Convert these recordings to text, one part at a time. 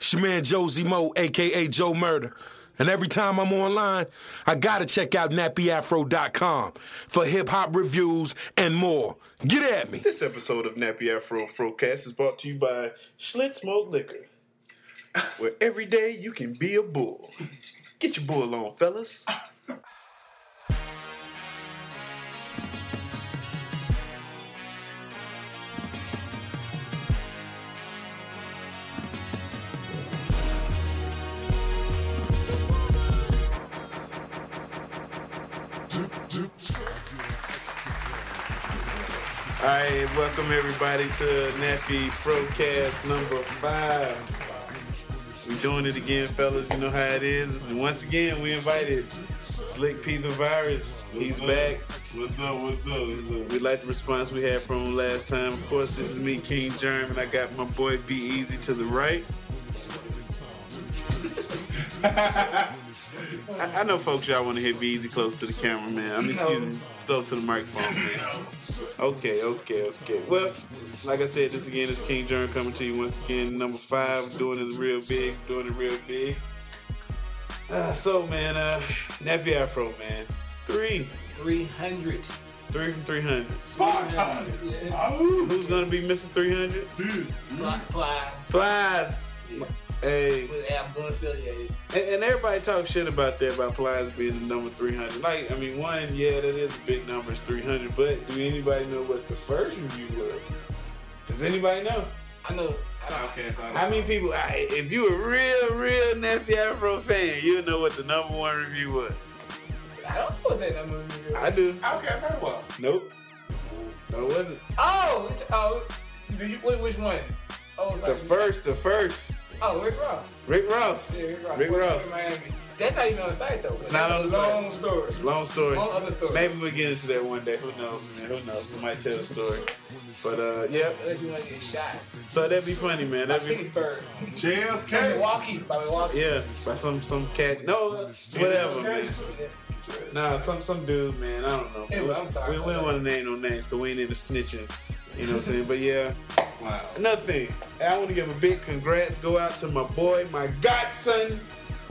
It's your man Josie Mo, a.k.a. Joe Murder. And every time I'm online, I gotta check out nappyafro.com for hip-hop reviews and more. Get at me. This episode of Nappy Afro Frocast is brought to you by Schlitz Smoke Liquor, where every day you can be a bull. Get your bull on, fellas. Alright, welcome everybody to Nappy Frocast number 5. We're doing it again, fellas. You know how it is. And once again, we invited Slick P the Virus. He's back. What's up? We like the response we had from him last time. Of course, this is me, King Germ, and I got my boy Be Easy to the right. I know folks y'all want to hear Be Easy close to the camera, man. I mean, excuse me, close to the microphone, man. Okay. Well, like I said, this again is King Germ coming to you once again, number 5, doing it real big. So, man, Nappy Afro, man. 300. 3 from 300. Spartan! Yeah. Who's going to be missing 300? Flies. Yeah. Hey. I'm going to affiliate. And everybody talks shit about that, about Plies being the number 300. Like, I mean, one, yeah, that is a big number, it's 300. But do anybody know what the first review was? Does anybody know? I know. Okay, so How many people, if you a real Nappy Afro fan, you'll know what the number 1 review was. I don't know what that number is. I do. Okay, so what? Nope. No, it wasn't. Which one? Oh, it's The first. Oh, Rick Ross. Rick Ross. Yeah, Rick Ross. Miami. That's not even on the site though. It's not on the Long site. story. Long story. Long other story. Maybe we'll get into that one day. Who knows, man? Who knows? We might tell the story. But, yeah. Unless you want to get shot. So that'd be funny, man. By That'd be... Pittsburgh. JFK. By Milwaukee. Yeah, by some cat. No, whatever, man. Nah, some dude, man. I don't know. Anyway, I'm sorry. We don't want to name no names because we ain't into snitching. You know what I'm saying? But yeah. Wow. Another thing, I want to give a big congrats go out to my boy, my godson,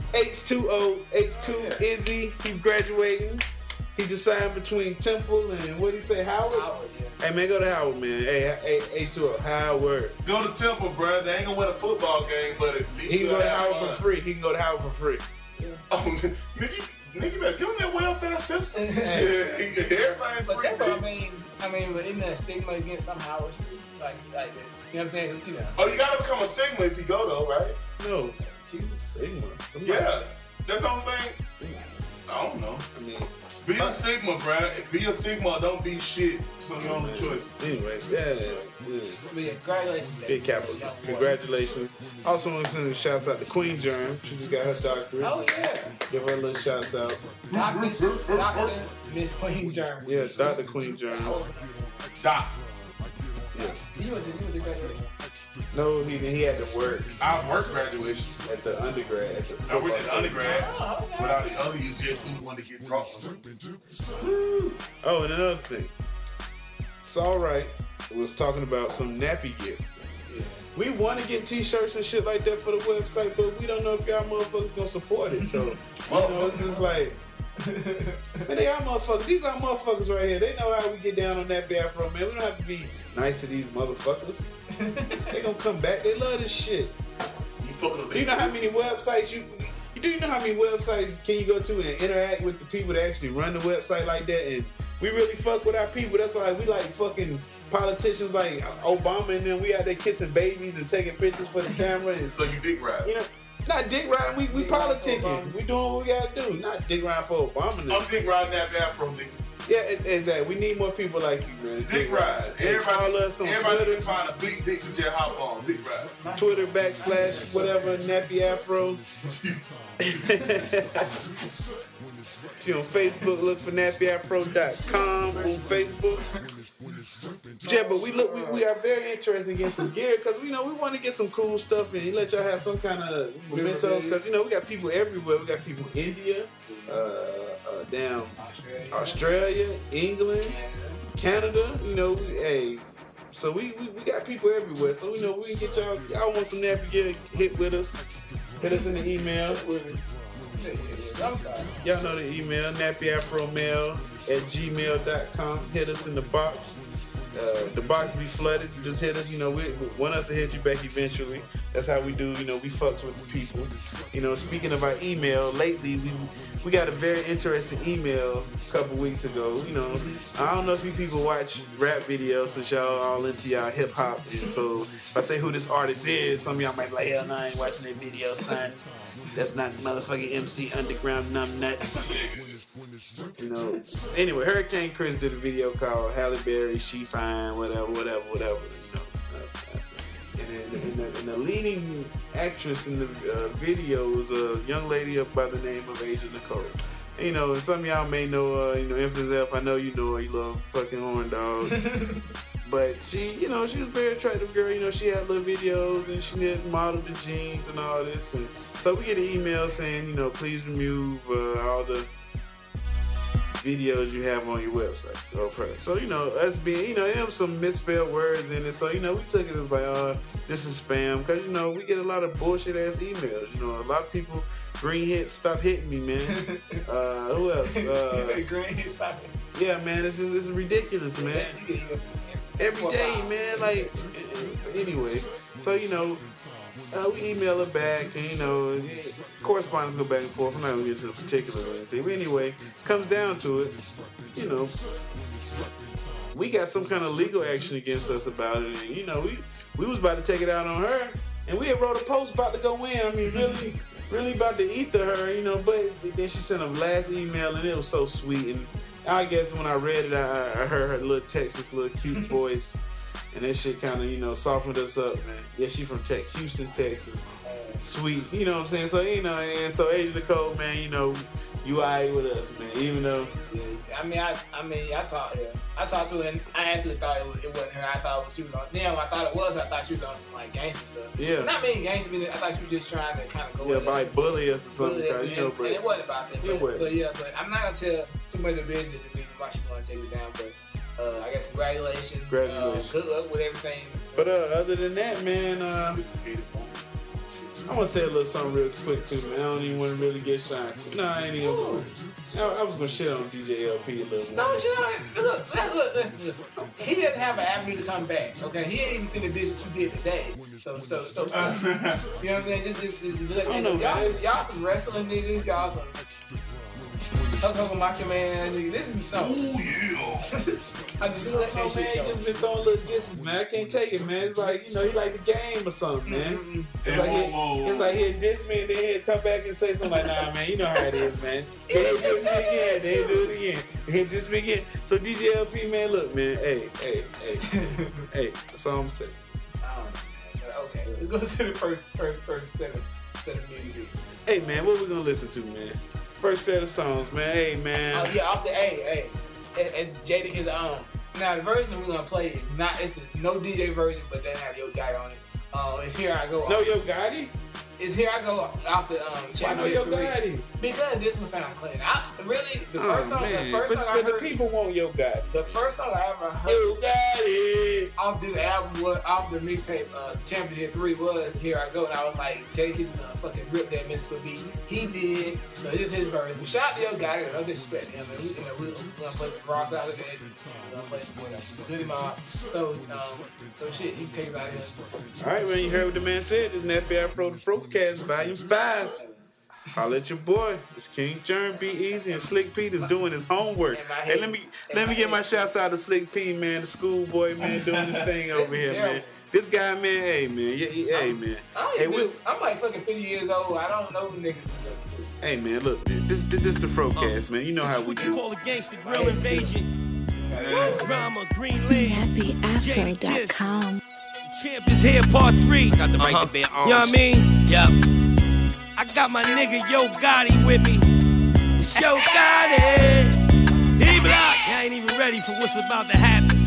H2 Izzy. He's graduating. He decided between Temple and what did he say, Howard? Yeah. Hey man, go to Howard, man. Hey, H2O, Howard. Go to Temple, bro. They ain't gonna win a football game, but at least He can go to Howard fun. for free. He can go to Howard for free. Oh, nigga, you better give him that welfare system. Hey. Everything But free. Temple, I mean, but isn't that stigma against some Howard students like that? You know what I'm saying? You know. Oh, you gotta become a Sigma if you go though, right? No, she's a Sigma. Yeah. That's the only thing. I don't know. I mean, Be a Sigma, bro. Be a Sigma or don't be shit. So you own the choice. anyway, yeah. But yeah, congratulations. Big capital. Congratulations. Also want to send a shout out to Queen Germ. She just got her doctorate. Oh yeah. Give her a little shout out. Dr. Miss Queen Germ. Yeah, Dr. Queen Germ. Doc. Yeah. You went to graduation. No, he had to work I work graduation. at the undergrad. I went to the undergrad Oh, okay. without the other UGS who wanted to get drunk. Oh, and another thing. It's all right. We was talking about some nappy gear. We want to get t-shirts and shit like that for the website, but we don't know if y'all motherfuckers gonna support it. So, it's just like, man, they are motherfuckers. These are motherfuckers right here. They know how we get down on that bathroom, man. We don't have to be nice to these motherfuckers. They gonna come back. They love this shit. You fucking up. Do you know how many websites do you know how many websites can you go to and interact with the people that actually run the website like that? And we really fuck with our people. That's why we like fucking politicians like Obama and them. We out there kissing babies and taking pictures for the camera. And, So you dick ride. you know, not dick riding. We politicking. We doing what we gotta do. Not dick riding for Obama. I'm dick riding that bathroom, nigga. Yeah, exactly. We need more people like you, man. Dick ride. Hey, follow us on Everybody Twitter. can find a big dick to just hop on. Dick ride. Twitter / whatever, Nappy Afro. If you're on Facebook, look for nappyafro.com on Facebook. Yeah, but we are very interested in getting some gear because we want to get some cool stuff and let y'all have some kind of mementos because we got people everywhere. We got people in India, down Australia, England, Canada. Hey, So we got people everywhere. So we can get y'all want some nappy gear, hit with us. Hit us in the email. I'm sorry. Y'all know the email, nappyafromail@gmail.com. Hit us in the box. The box be flooded. So just hit us. We want us to hit you back eventually. That's how we do. We fucks with the people. Speaking of our email, lately we got a very interesting email a couple weeks ago. I don't know if you people watch rap videos since y'all all into y'all hip hop. And so if I say who this artist is, some of y'all might be like, hell no, I ain't watching that video, son. That's not motherfucking MC Underground Numb Nuts. Anyway, Hurricane Chris did a video called Halle Berry, She Fine, whatever. And the leading actress in the video was a young lady up by the name of Asia Nicole. And some of y'all may know, Infamous F. I know you know her. You love fucking horn dog. But she, she was a very attractive girl. She had little videos and she did model the jeans and all this. And so we get an email saying, please remove all the videos you have on your website of her. So, us being, there was some misspelled words in it. So, we took it as like, this is spam. Because, we get a lot of bullshit ass emails. A lot of people, green hits, stop hitting me, man. Who else? You say green hits, stop hitting me. Yeah, man, it's ridiculous, man. Every day, man. Like, anyway. So, we email her back, and, correspondence go back and forth. I'm not going to get into the particulars or anything. But anyway, comes down to it, we got some kind of legal action against us about it. And, we was about to take it out on her. And we had wrote a post about to go in. I mean, really about to ether her, But then she sent a last email, and it was so sweet. And I guess when I read it, I heard her little Texas, little cute voice. And that shit kind of, softened us up, man. Yeah, she from Houston, Texas. Sweet, you know what I'm saying? So, and so Asia Nicole, man, you alright with us, man. Even though, I talked to her, and I actually thought it wasn't her. I thought she was on. Then I thought it was. I thought she was on some like gangster stuff. Yeah. Not being gangster, but I thought she was just trying to kind of go. Yeah, like bully us or something. And it wasn't about that. But I'm not gonna tell too much of the reason why she's gonna take it down. But I guess congratulations. Good luck with everything. But other than that, man, I want to say a little something real quick too, man. I don't even want to really get shot. No, I ain't even going to. I was going to shit on DJ LP a little more. No, look, listen. He didn't have an avenue to come back, okay? He ain't even seen the business you did today. So you know what I'm saying? Just let me know. Y'all some wrestling niggas. Y'all some Hulk Macho Man niggas. This is no. Ooh, yeah. I just let that shit go. He just been throwing little disses, man. I can't take it, man. It's like, he like the game or something, man. It's like he'll diss me and then he'll come back and say something like, nah, man, you know how it is, man. He'll diss me again, then he'll do it again. He'll diss me again. So DJ LP, man, look, man, hey, that's all I'm saying. Okay, let's go to the first set of music. Hey, man, what we gonna listen to, man? First set of songs, man. Hey, man. Oh, yeah, off the it's Jadakiss own. Now, the version that we're gonna play is it's the no DJ version, but they have Yo Gotti on it. It's Here I Go. No Yo Gotti? It's Here I Go off the Why no Yo Gotti? Because this one sounds clean. The first song I heard. The people want Yo Gotti. The first song I ever heard Yo Gotti off this album off the mixtape Championship 3 was Here I Go, and I was like, Jadakiss is gonna fucking rip that mystical beat. He did. So this is his version. But shout out to Yo Gotti. No disrespect him. And we're gonna play some cross out of it. We're gonna play some good in my heart. So shit, you take it out of here. All right, man. You heard what the man said. This is Nappy Afro the Frocast, Volume 5. Holla at your boy. It's King Germ, Be Easy, and Slick Pete is doing his homework. Hey, let me get my shouts out to Slick Pete, man, the schoolboy, man, doing his thing over here, man. This guy, man, hey, man. Hey, man. I'm like fucking 50 years old. I don't know who niggas. Hey, man, look, this the Frocast, man. You know how we do. What you call a gangster grill invasion. Drama, Green Lane. NappyAfro.com. Champ is here, part 3. I got the right to bear arms. You know what I mean? Yep. I got my nigga Yo Gotti with me. It's Yo Gotti. D-Block. I ain't even ready for what's about to happen.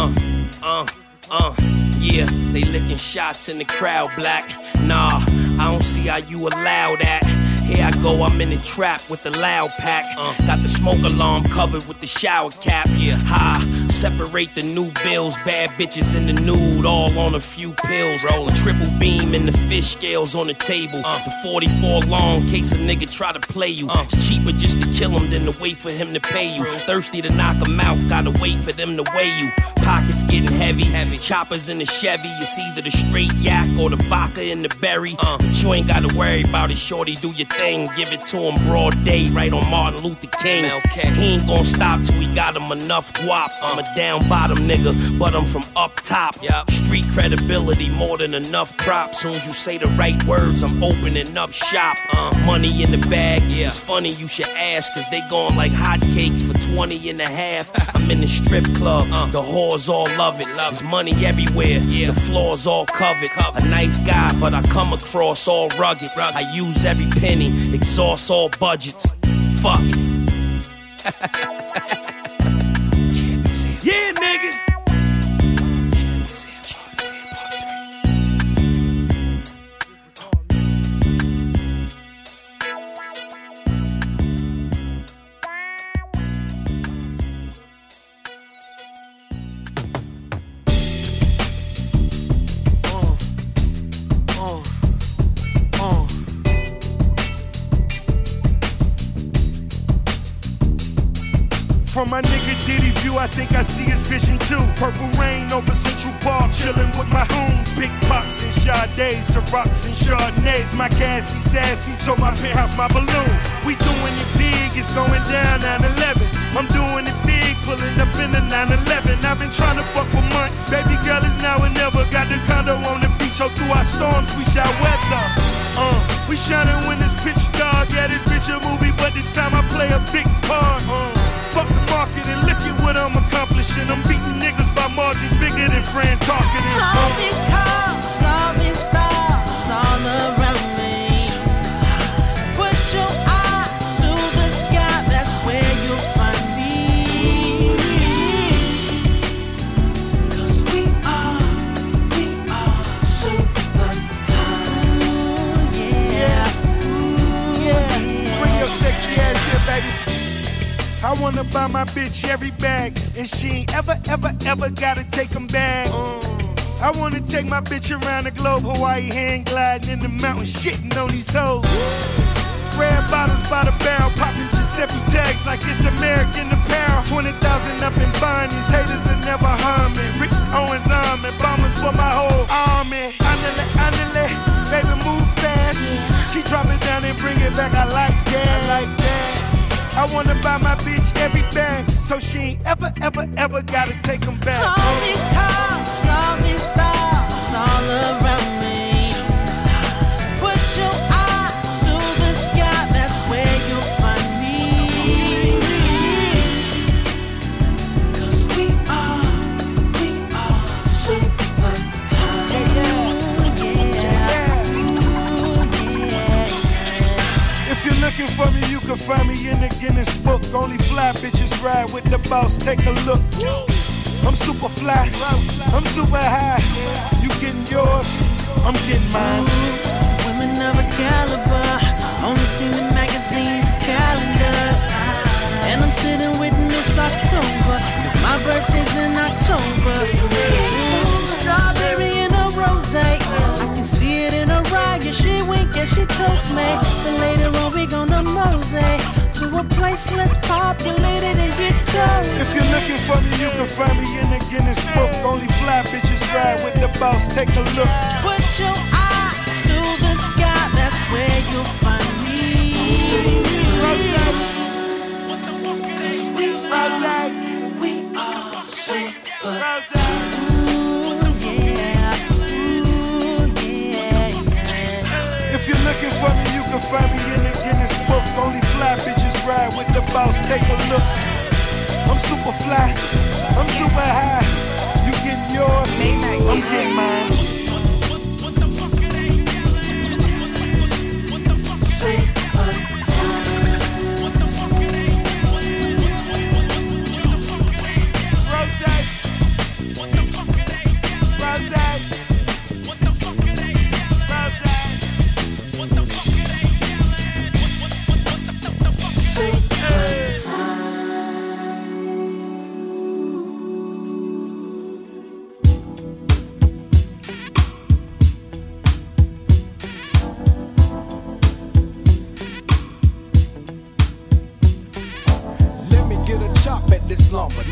Yeah, they licking shots in the crowd, black. Nah, I don't see how you allow that. Here I go, I'm in the trap with the loud pack. Got the smoke alarm covered with the shower cap. Yeah, ha, separate the new bills. Bad bitches in the nude, all on a few pills. Rolling triple beam and the fish scales on the table. The 44 long, case a nigga try to play you. It's cheaper just to kill him than to wait for him to pay you. Thirsty to knock him out, gotta wait for them to weigh you. Pockets getting heavy, choppers in the Chevy. It's either the straight yak or the vodka in the berry. But you ain't gotta worry about it, shorty, do your thing. Give it to him broad day, right on Martin Luther King. He ain't gon' stop till we got him enough guap. I'm a down bottom nigga, but I'm from up top. Street credibility, more than enough props. Soon as you say the right words, I'm opening up shop. Money in the bag, it's funny you should ask, cause they going like hotcakes for 20 and a half. I'm in the strip club, the whores all love it. There's money everywhere, the floor's all covered. A nice guy, but I come across all rugged. I use every penny, exhaust all budgets. Fuck it. Yeah, niggas. From my nigga Diddy view, I think I see his vision too. Purple rain over Central Park, chillin' with my hoons. Big pops and Sades, Cirocs and Chardonnays. My gassy sassy, so my penthouse, my balloon. We doing it big, it's going down 9/11. I'm doing it big, pulling up in the 911. I've been trying to fuck for months. Baby girl is now or never. Got the condo on the beach, so through our storms we shall weather. We shining when it's pitch dark. Yeah, this bitch a movie, but this time I play a big part. Fuck the market and look at what I'm accomplishing. I'm beating niggas by margins bigger than Fran talking. All these cars, all these stars, all around me. Put your eye to the sky, that's where you'll find me. 'Cause we are super high. Yeah. Bring your sexy ass here, baby. I wanna buy my bitch every bag, and she ain't ever gotta take them back. I wanna take my bitch around the globe, Hawaii hand gliding in the mountains, shitting on these hoes. Red bottles by the barrel, popping Giuseppe tags like it's American apparel. 20,000 up in bond, these haters will never harm me. Rick Owens arm and bombers for my whole army. Andale, baby move fast. She drop it down and bring it back, I like that. I wanna buy my bitch every bag, so she ain't ever gotta take them back. All these cars, all these stars, all around me. Put your eye to the sky, that's where you'll find me. 'Cause we are super high. If you're looking for me, you can find me in the Guinness book. Only fly bitches ride with the boss, take a look. I'm super fly, I'm super high. You getting yours, I'm getting mine. Women of a caliber, only seen in magazines and calendars. And I'm sitting with Miss October, 'cause my birthday's in October. Strawberry in a rose, I can see it in her eye. Yeah, she wink and she toast me. Then later on we gonna mosey to a place less populated and get cold. If you're looking for me, you can find me in the Guinness book. Only fly bitches ride with the boss, take a look. Put your eye to the sky, that's where you'll find me. We are super. If you're looking for me, you can find me in the Guinness book. Only fly bitches ride with the boss, take a look. I'm super fly, I'm super high. You getting yours, I'm getting mine.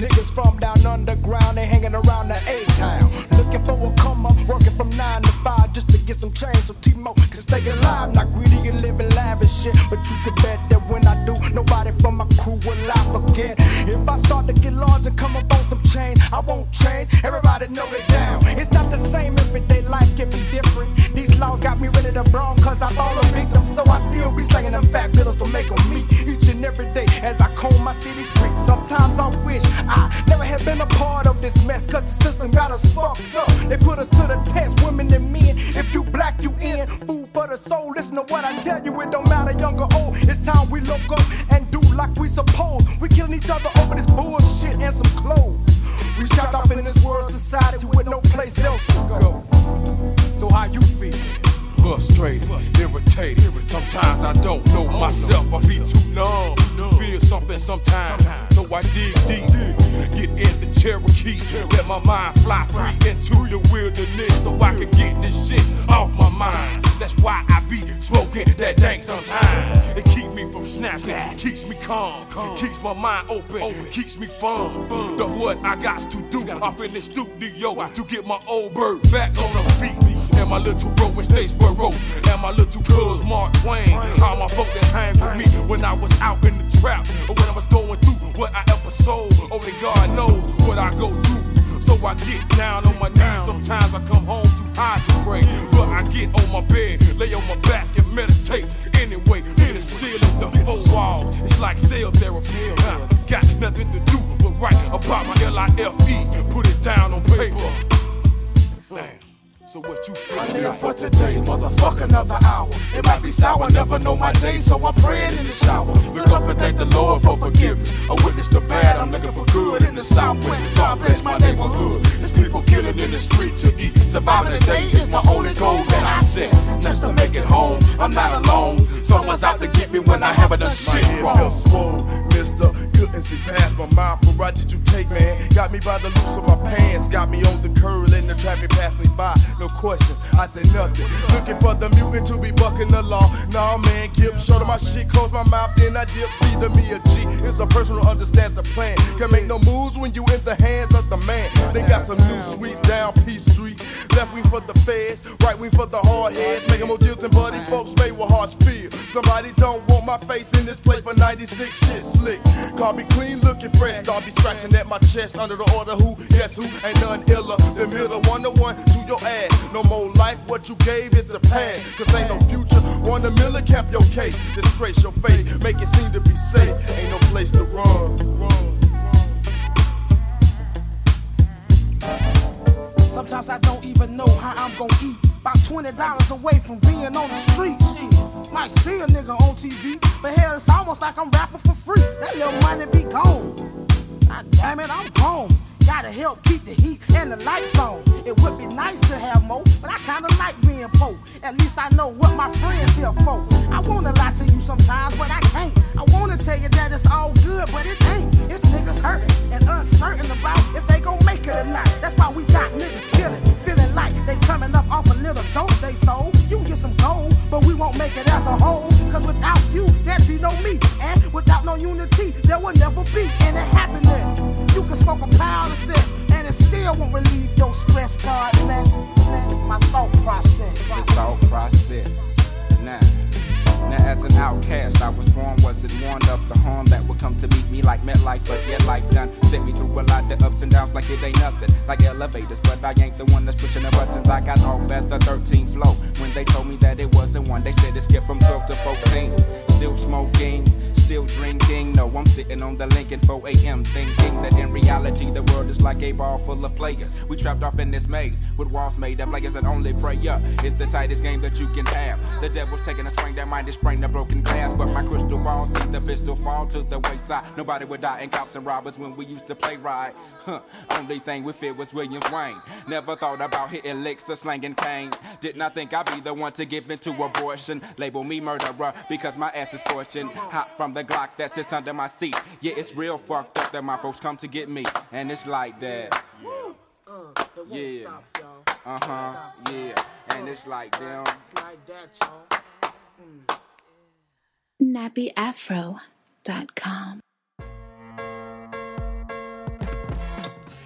Niggas from down underground, they hanging around the A-town. Looking for a come up, working from 9 to 5 just to get some change so T-Mo can stay alive. Not greedy and living lavish shit, but you can bet that when I do, nobody from my crew will I forget. If I start to get large and come up on some change, I won't change. Everybody know they down. It's not the same, everyday life can be different. These laws got me ready to brawl cause I fall a victim. So I still be slinging them fat pillows to make them meet each and every day as I comb my city streets. Sometimes I wish I never had been a part of this mess cause the system got us fucked up. They put us to the test, women and men. If you black, you in. Food for the soul, listen to what I tell you. It don't matter young or old. It's time we look up and do like we supposed. We killing each other over this bullshit and some clothes. We trapped up in this world society with no place else to go. So how you feel? Frustrated, irritated. Sometimes I don't know myself. I be too numb to feel something sometimes. So I dig deep, get in the Cherokee, let my mind fly free into the wilderness so I can get this shit off my mind. That's why I be smoking that dank sometimes. It keeps me from snapping, keeps me calm, keeps my mind open, keeps me fun. That's what I got to do off in the studio to get my old bird back on her feet. And my little bro in Statesboro, and my little cuz Mark Twain. All my folk that hang with me when I was out in the trap, or when I was going through what I ever sold. Only God knows what I go through. So I get down on my knees. Sometimes I come home too high to pray, but I get on my bed, lay on my back and meditate. Anyway, in the ceiling, the four walls, it's like cell therapy. Got nothing to do but write about my LIFE. Put it down on paper. Damn. So what you feel? I live for today, motherfucker, another hour. It might be sour, never know my day, so I'm praying in the shower. Look up and thank the Lord for forgiveness. I witnessed the bad, I'm looking for good in the Southwest. God bless my neighborhood. There's people killing in the street to eat. Surviving today is the only goal that I set. Just to make it home, I'm not alone. Someone's out to get me when I haven't done shit wrong. Mister, couldn't see past my mind. What route did you take, man? Got me by the loose of my pants. Got me on the curb, letting the traffic pass me by. No questions, I said nothing. Looking for the mutant to be bucking the law. Nah, man, give short of my shit. Close my mouth, then I dip. See to me a G. It's a person who understands the plan. Can make no moves when you in the hands of the man. They got some new sweets down P Street. Left wing for the feds, right wing for the hard heads. Making more deals than buddy folks made with hearts feel. Somebody don't want my face in this place for 96 shit slick. Car be clean, looking fresh. Start be scratching at my chest under the order. Who? Yes, who? Ain't none iller. The middle 1-to-1 to your ass. No more life, what you gave is the past. Cause ain't no future. 1 million cap your case. Disgrace your face, make it seem to be safe. Ain't no place to run. Sometimes I don't even know how I'm gonna eat. About $20 away from being on the streets. Might see a nigga on TV, but hell, it's almost like I'm rapping for free. That little money be gone. God damn it, I'm home. Gotta help keep the heat and the lights on. It would be nice to have more, but I kinda like being poor. At least I know what my friends here for. I wanna lie to you sometimes, but I can't. I wanna tell you that it's all good, but it ain't. It's niggas hurting and uncertain about if they gon' make it or not. That's why we got niggas killing, feeling like they coming up off a little dope they sold. You can get some gold, but we won't make it as a whole. Cause without you, there'd be no me. And without no unity, there will never be any happiness. You can smoke a pound of cess, and it still won't relieve your stress. God bless my thought process. Your thought process. Now, as an outcast, I was born, wasn't warned of the harm that would come to meet me like MetLife, but yet life done sent me through a lot of ups and downs like it ain't nothing, like elevators, but I ain't the one that's pushing the buttons. I got off at the 13th floor when they told me that it wasn't one. They said it skipped from 12 to 14. Still smoking, still drinking. No, I'm sitting on the Lincoln 4 a.m. thinking that in reality the world is like a ball full of players. We trapped off in this maze with walls made of layers and only prayer. It's the tightest game that you can have. The devil's taking a swing that might sprain the broken glass, but my crystal ball see the pistol fall to the wayside. Nobody would die in cops and robbers when we used to play ride. Only thing we feared was William Wayne. Never thought about hitting licks or slanging cane. Did not think I'd be the one to give into abortion. Label me murderer because my ass is scorching hot from the Glock that sits under my seat. Yeah, it's real fucked up that my folks come to get me, and it's like that. Yeah. Yeah. And it's like them. It's like that, y'all. NappyAfro.com.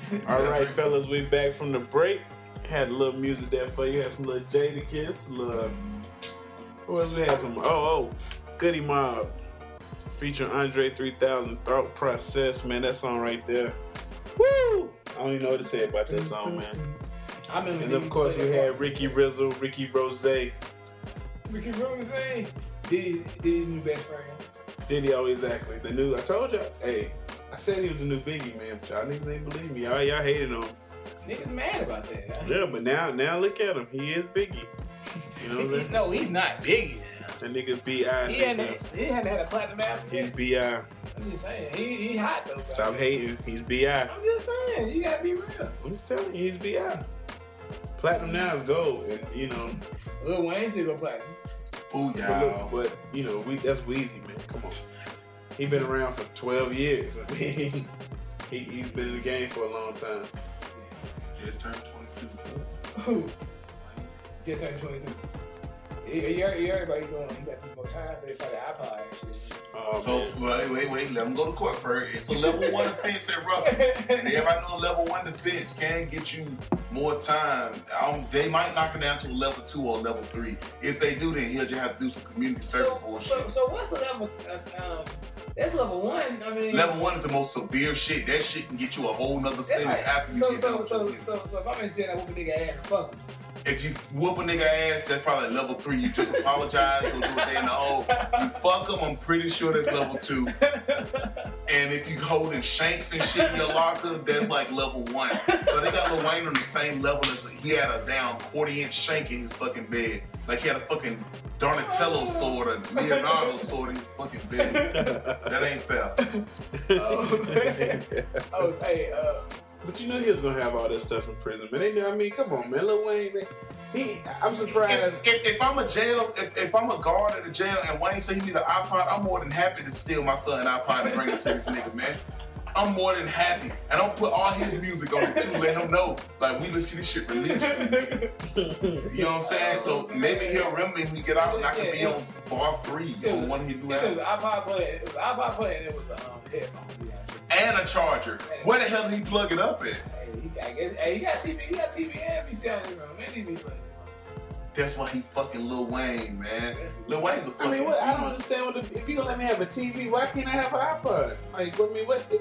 All right, fellas, we back from the break. Had a little music there for you. Had some little Jadakiss, little. What else we had? Some Goody Mob featuring Andre 3000. Thought Process, man. That song right there. Woo! I don't even know what to say about that song, man. And of course, we had Ricky Rizzle, Ricky Rose. Ricky Rose. Diddy new best friend. Diddy, exactly. The new. I told y'all. Hey, I said he was the new Biggie, man. But y'all niggas ain't believe me. Y'all hated on him. Niggas mad about that. Huh? Yeah, but now look at him. He is Biggie. You know what I'm saying? No, he's not Biggie. That nigga's B.I. He hadn't had a platinum album. He's B.I. I'm just saying. He hot though. Bro. Stop hating. He's B.I. I'm just saying. You gotta be real. I'm just telling you, he's B.I. Platinum now is gold, and you know. Lil Wayne still go platinum. Ooh, yeah. But you know, that's Weezy, man. Come on. He been around for 12 years. I mean, he's been in the game for a long time. Just turned 22. Who? Just turned 22. Everybody going, he got this more time for the iPod and shit. Oh, so, wait, let him go to court first. It's a level 1 offense at Rucker. And everybody know level 1 offense can get you more time. They might knock it down to a level 2 or level 3. If they do, then he'll just have to do some community service bullshit. So what's the level? That's level 1. I mean, level 1 is the most severe shit. That shit can get you a whole nother sentence after you get done. So if I'm in jail, I whoop a nigga ass and fuck him. If you whoop a nigga ass, that's probably level 3. You just apologize, go do a day in the hole. You fuck them, I'm pretty sure that's level 2. And if you holding shanks and shit in your locker, that's like level 1. So they got Lil Wayne on the same level as he had a down 40-inch shank in his fucking bed. Like he had a fucking Donatello sword or Leonardo sword in his fucking bed. That ain't fair. But you know he was gonna have all that stuff in prison, man. I mean, come on, man. Lil Wayne, man. I'm surprised. If I'm a jail, if I'm a guard at a jail and Wayne say he need an iPod, I'm more than happy to steal my son an iPod and bring it to this nigga, man. I'm more than happy. And I'll put all his music on it too, let him know. Like, we listen to this shit religiously. You know what I'm saying? So maybe he'll remember me when we get out and I can be on bar 3 on one of his new albums. It was iPod player and it was the headphone. And a charger. Where the hell did he plug it up at? He got TV. He got TV and PC on his room. Man, he be playing. That's why he fucking Lil Wayne, man. Lil Wayne's a fucking. I mean, I don't understand if you gonna let me have a TV, why can't I have an iPod? Like, what?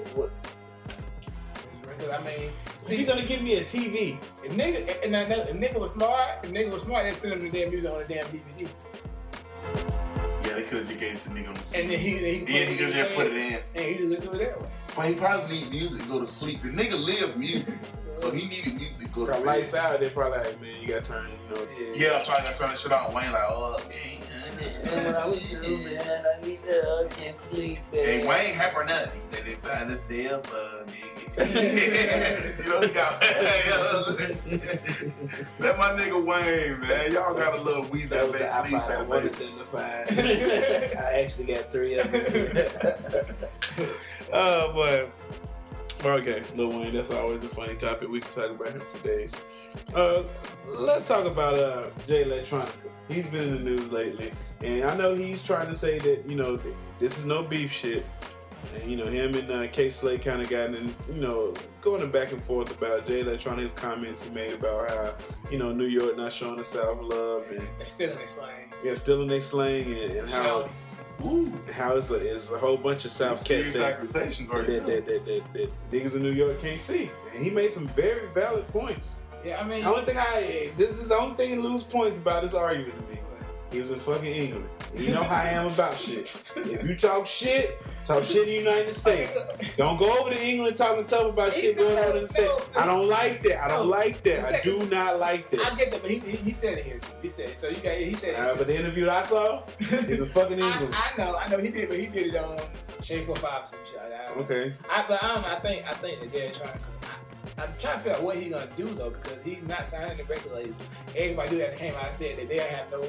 I mean, if you're gonna give me a TV, if nigga was smart, they'd send him the damn music on the damn DVD. Yeah, they could have just gave it to nigga on the CD. And then he could just put it in. And he just listen to it that way. But he probably need music to go to sleep. The nigga lived music. So he needed music to go to sleep. Lights out, they probably like, man, you gotta turn, Yeah, probably gotta turn that shit on. Wayne like, I can't sleep. Hey, Wayne happy nothing. They find a damn nigga. You know, he got let my nigga Wayne, man. Y'all got a little Weezy. That was the iPod I wanted them to find. I actually got 3 of them. Oh, boy. Okay, Lil Wayne, that's always a funny topic. We can talk about him for days. Let's talk about Jay Electronica. He's been in the news lately, and I know he's trying to say that, this is no beef shit. And, him and K-Slay kind of got in, going back and forth about Jay Electronica's comments he made about how, New York not showing the South love. And they're still in their slang. Yeah, still in their slang, and how... How it's a whole bunch of South cats that niggas in New York can't see. And he made some very valid points. Yeah, I mean, this is the only thing he lose points about this argument to me. He was in fucking England. You know how I am about shit. If you talk shit in the United States. Don't go over to England talking tough about shit going on in the States. I don't like that. I do not like that. I get that, but he said it here too. He said it. So he said it. But the interview that I saw, he's in fucking England. I know he did, but he did it on Shade 45 or some shit. Okay. I think that Jay is trying to. I'm trying to figure out what he's gonna do though, because he's not signing the record label. Everybody that came out and said that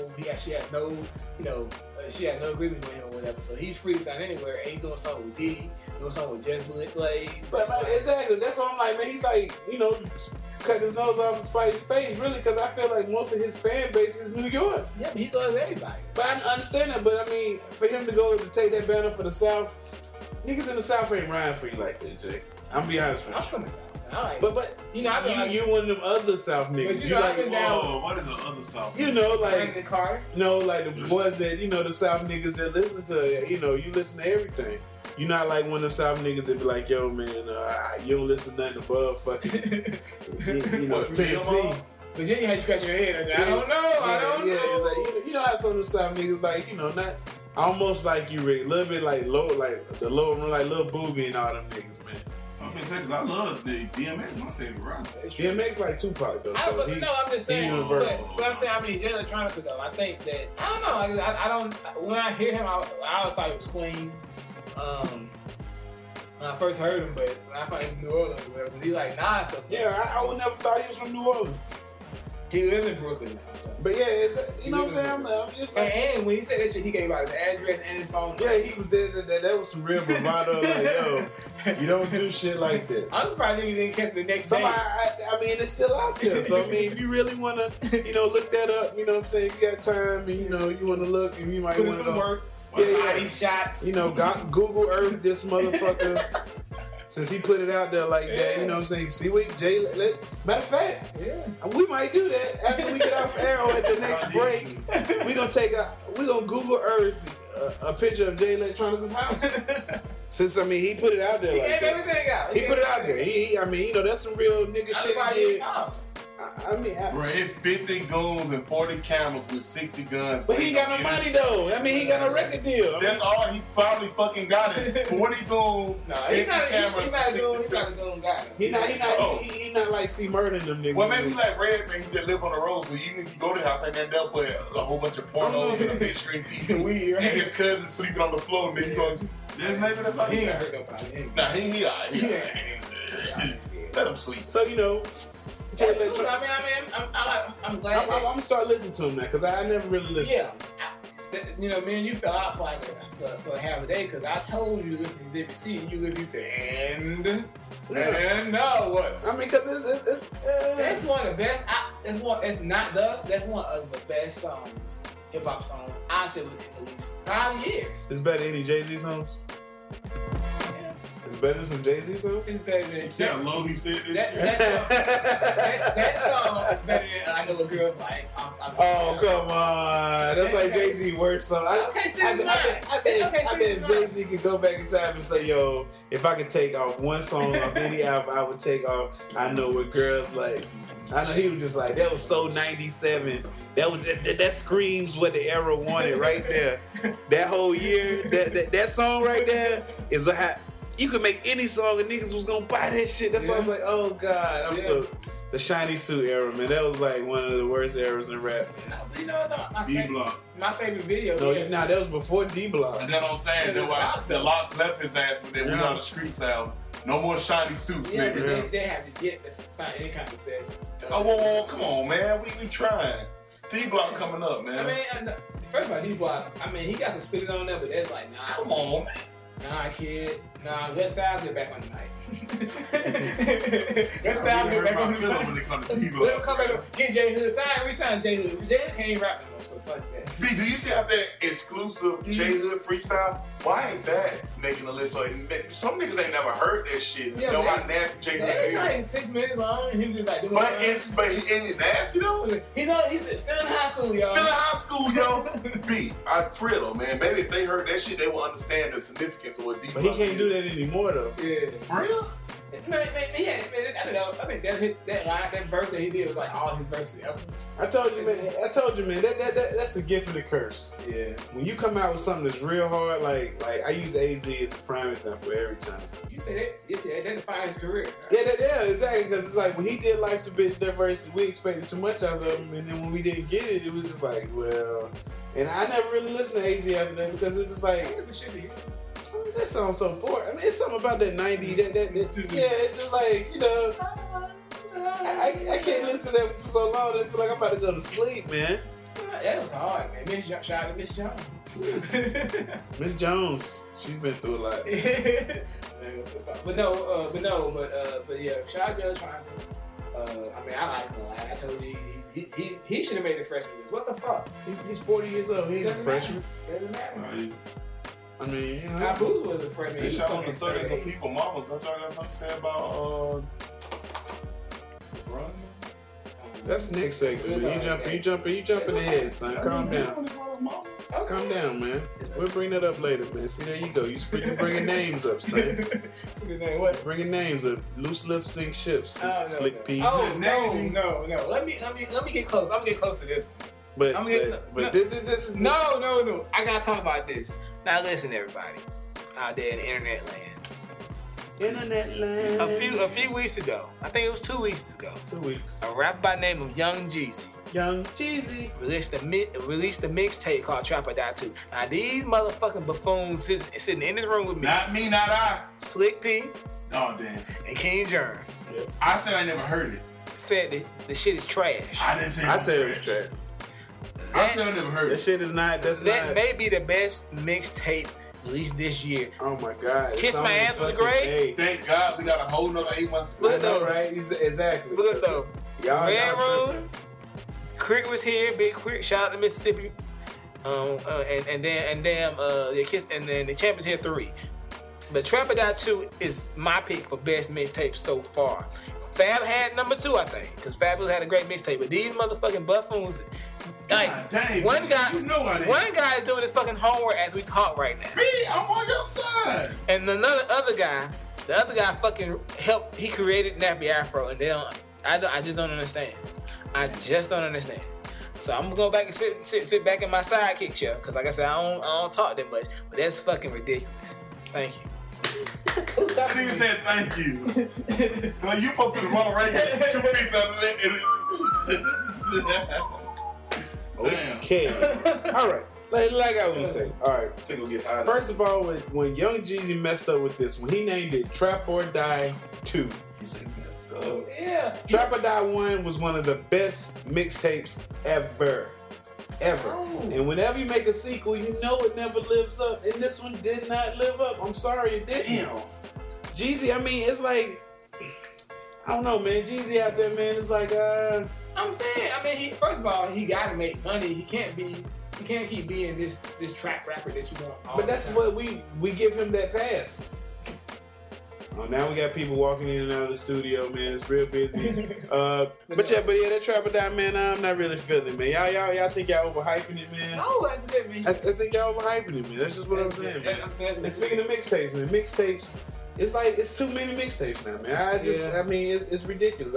she had no agreement with him or whatever. So he's free to sign anywhere, and he's doing something with D, doing something with Just Blaze. But exactly, that's what I'm like, man. He's like, cut his nose off and spite his face, really, because I feel like most of his fan base is New York. Yeah, but he goes to everybody. But I understand that, but I mean, for him to go to take that banner for the South, niggas in the South ain't riding for you like that, Jay. I'm gonna be honest with you. I'm from the South. But you know, you one of them other South niggas. But you know, I've been down. What is the other South? You know, like Franklin Carter. No, like the boys that the South niggas that listen to. You listen to everything. You're not like one of them South niggas that be like, yo, man, you don't listen to nothing above fucking, Tennessee. Virginia had you got your head. I don't know. It's like, you know how some of them South niggas like, not almost like you, Rick, a little bit like low, like the lower one, like Lil Booby and all them niggas, man. I'm gonna say, cause I love the DMX, my favorite rapper. DMX like Tupac though. I'm just saying. But I'm saying, Jay Electronica though. I think that I don't know. I don't. When I hear him, I thought it was Queens. When I first heard him, but when I found him in New Orleans, because he like Nas. So I would never thought he was from New Orleans. He lives in Brooklyn now. So. But you know what I'm saying? I'm just like, and when he said that shit, he gave out his address and his phone number. Yeah, he was there. That was some real bravado. Like, yo, you don't do shit like that. I'm surprised he didn't catch the next day. I mean, it's still out there. So I mean, if you really want to, look that up, you know what I'm saying? If you got time and you want to look, and you might want to some work. Body shots. Google Earth this motherfucker. Since he put it out there like that, you know what I'm saying? See what Jay. Matter of fact, we might do that after we get off air or at the next break. We gonna Google Earth a picture of Jay Electronica's house. Since he put it out there. He like gave everything out. He put it out there. That's some real nigga shit. He did. Bro, it's 50 goons and 40 cameras with 60 guns. But he got no money though. He got no record deal. That's all he probably fucking got is 40 goons. No, he's not a goon. He's not a goon guy. He not like C Murder them niggas. Well, maybe he's like Redman. He just live on the road. So even if you go to the house, ain't that up with a whole bunch of pornos and a big screen TV. Weird. And his cousin sleeping on the floor. And then you going, maybe that's how he ain't hurt nobody. Nah, he let him sleep. So That's cool. I'm glad. I'm gonna start listening to him now because I never really listened. Yeah, me and you fell out for half a day because I told you to listen to Exhibit C and you said and now what? Because it's that's one of the best. That's one of the best songs, hip hop songs I said within at least 5 years. It's better than any Jay-Z songs. It's better than some Jay-Z songs? It's better than... See how low he said this? That song is better than I Know What Girls Like. Come on. That's like Jay-Z's worst song. I bet Jay-Z could go back in time and say, yo, if I could take off one song off any album, I would take off I Know What Girls Like. I know he was just like, that was so 97. That screams what the era wanted right there. That whole year, that song right there is a... You could make any song and niggas was gonna buy that shit. That's why I was like, oh God. The Shiny Suit era, man. That was like one of the worst eras in rap. No, but you know what? D-Block. My favorite video. That was before D-Block. And then I'm saying, that's why the Locks left his ass with that We On The Streets album. No more shiny suits, nigga. But they have to get to find any kind of success. Whoa, come on, man. We trying. D-Block coming up, man. First of all, D-Block, he got to spit it on there, but that's like, nah. Come on, man. Nah, kid. Nah, let Styles get back on the mic. Let Styles get back on the mic. When it comes to D-Block. Let him come back. Get J Hood. Resign J Hood. J Hood can't even rap no more, so fuck that. B, do you see how that exclusive J Hood freestyle? Why ain't that making the list? So some niggas ain't never heard that shit. Yeah, know how nasty J Hood is. It's like 6 minutes long, and him just like doing But he ain't nasty though. He's still in high school, y'all. Still in high school, yo. B, for real though, man. Maybe if they heard that shit, they will understand the significance of what D-Block But he can't do that anymore though. Yeah. For real? I think that verse that he did was like all his verses ever. I told you, man. That's a gift and a curse. Yeah. When you come out with something that's real hard, like I use AZ as a prime example every time. You say that defines his career. Right? Yeah, exactly. Because it's like when he did Life's a Bitch, that verse, we expected too much out of him, and then when we didn't get it, it was just like, well. And I never really listened to AZ after that because it was just like. That sounds so poor. It's something about that 90s. It's just like, I can't listen to that for so long. I feel like I'm about to go to sleep, man. That was hard, man. Shout out to Miss Jones. Miss Jones, she's been through a lot. But yeah, shout out to Electronica. I like him a lot. I told you he should have made the freshman list. What the fuck? He's 40 years old. He ain't a freshman. Doesn't matter. Abu was a freshman. Shout out to Southern some people, mamas. Don't y'all got something to say about That's the next segment, man. You jumping ahead, son. Calm down. Calm down, man. We'll bring that up later, man. See, there you go. You bringing names up, son. What? Bringing names up. Loose lips sink ships. Slick P. Oh no. Let me get close. I'm gonna get close to this. But this is no. I gotta talk about this. Now listen, everybody out there in the internet land. A few weeks ago, I think it was 2 weeks ago. 2 weeks. A rapper by the name of Young Jeezy. Released a mixtape called Trap or Die 2. Now these motherfucking buffoons sitting in this room with me. Not me, not I. Slick P. Oh damn. And King Jern. Yep. I said I never heard it. Said the shit is trash. I didn't say I said it was trash. I said I never heard it. That shit is not. That may be the best mixtape released this year. Oh my god! Kiss My Ass was great. Thank God we got a whole nother 8 months. Look though, right? Exactly. Look though. Red Room. Crick was here. Big Crick. Shout out to Mississippi. And then the Kiss and then the Champions here 3. But Trap or Die 2 is my pick for best mixtape so far. Fab had number 2, I think, because Fabulous had a great mixtape. But these motherfucking buffoons, like dang, one guy is doing his fucking homework as we talk right now. Me, I'm on your side. And the other guy fucking helped. He created Nappy Afro, and I just don't understand. I just don't understand. So I'm gonna go back and sit back in my sidekick chair, because like I said, I don't talk that much, but that's fucking ridiculous. Thank you. That nigga said thank you. Well, you posted the wrong right here. 2 weeks after that. Okay. All right. Like I was saying. All right. First of all, when Young Jeezy messed up with this, when he named it Trap or Die 2. He said he messed up. Yeah. Trap or Die 1 was one of the best mixtapes ever. Oh. And whenever you make a sequel, you know it never lives up. And this one did not live up. I'm sorry, it didn't. Damn. Jeezy, I mean, it's like, I don't know, man. Jeezy out there, man, it's like, I'm saying, I mean, first of all, he gotta make money. He can't keep being this trap rapper that you want. But that's what we give him that pass. Now we got people walking in and out of the studio, man. It's real busy. but yeah, that Trap or Die, man, I'm not really feeling it, man. Y'all think y'all overhyping it, man? No, that's a bit man. I think y'all overhyping it, man. That's just what I'm saying, man. And speaking of mixtapes, man, mixtapes, it's like, it's too many mixtapes now, man. I mean, it's ridiculous.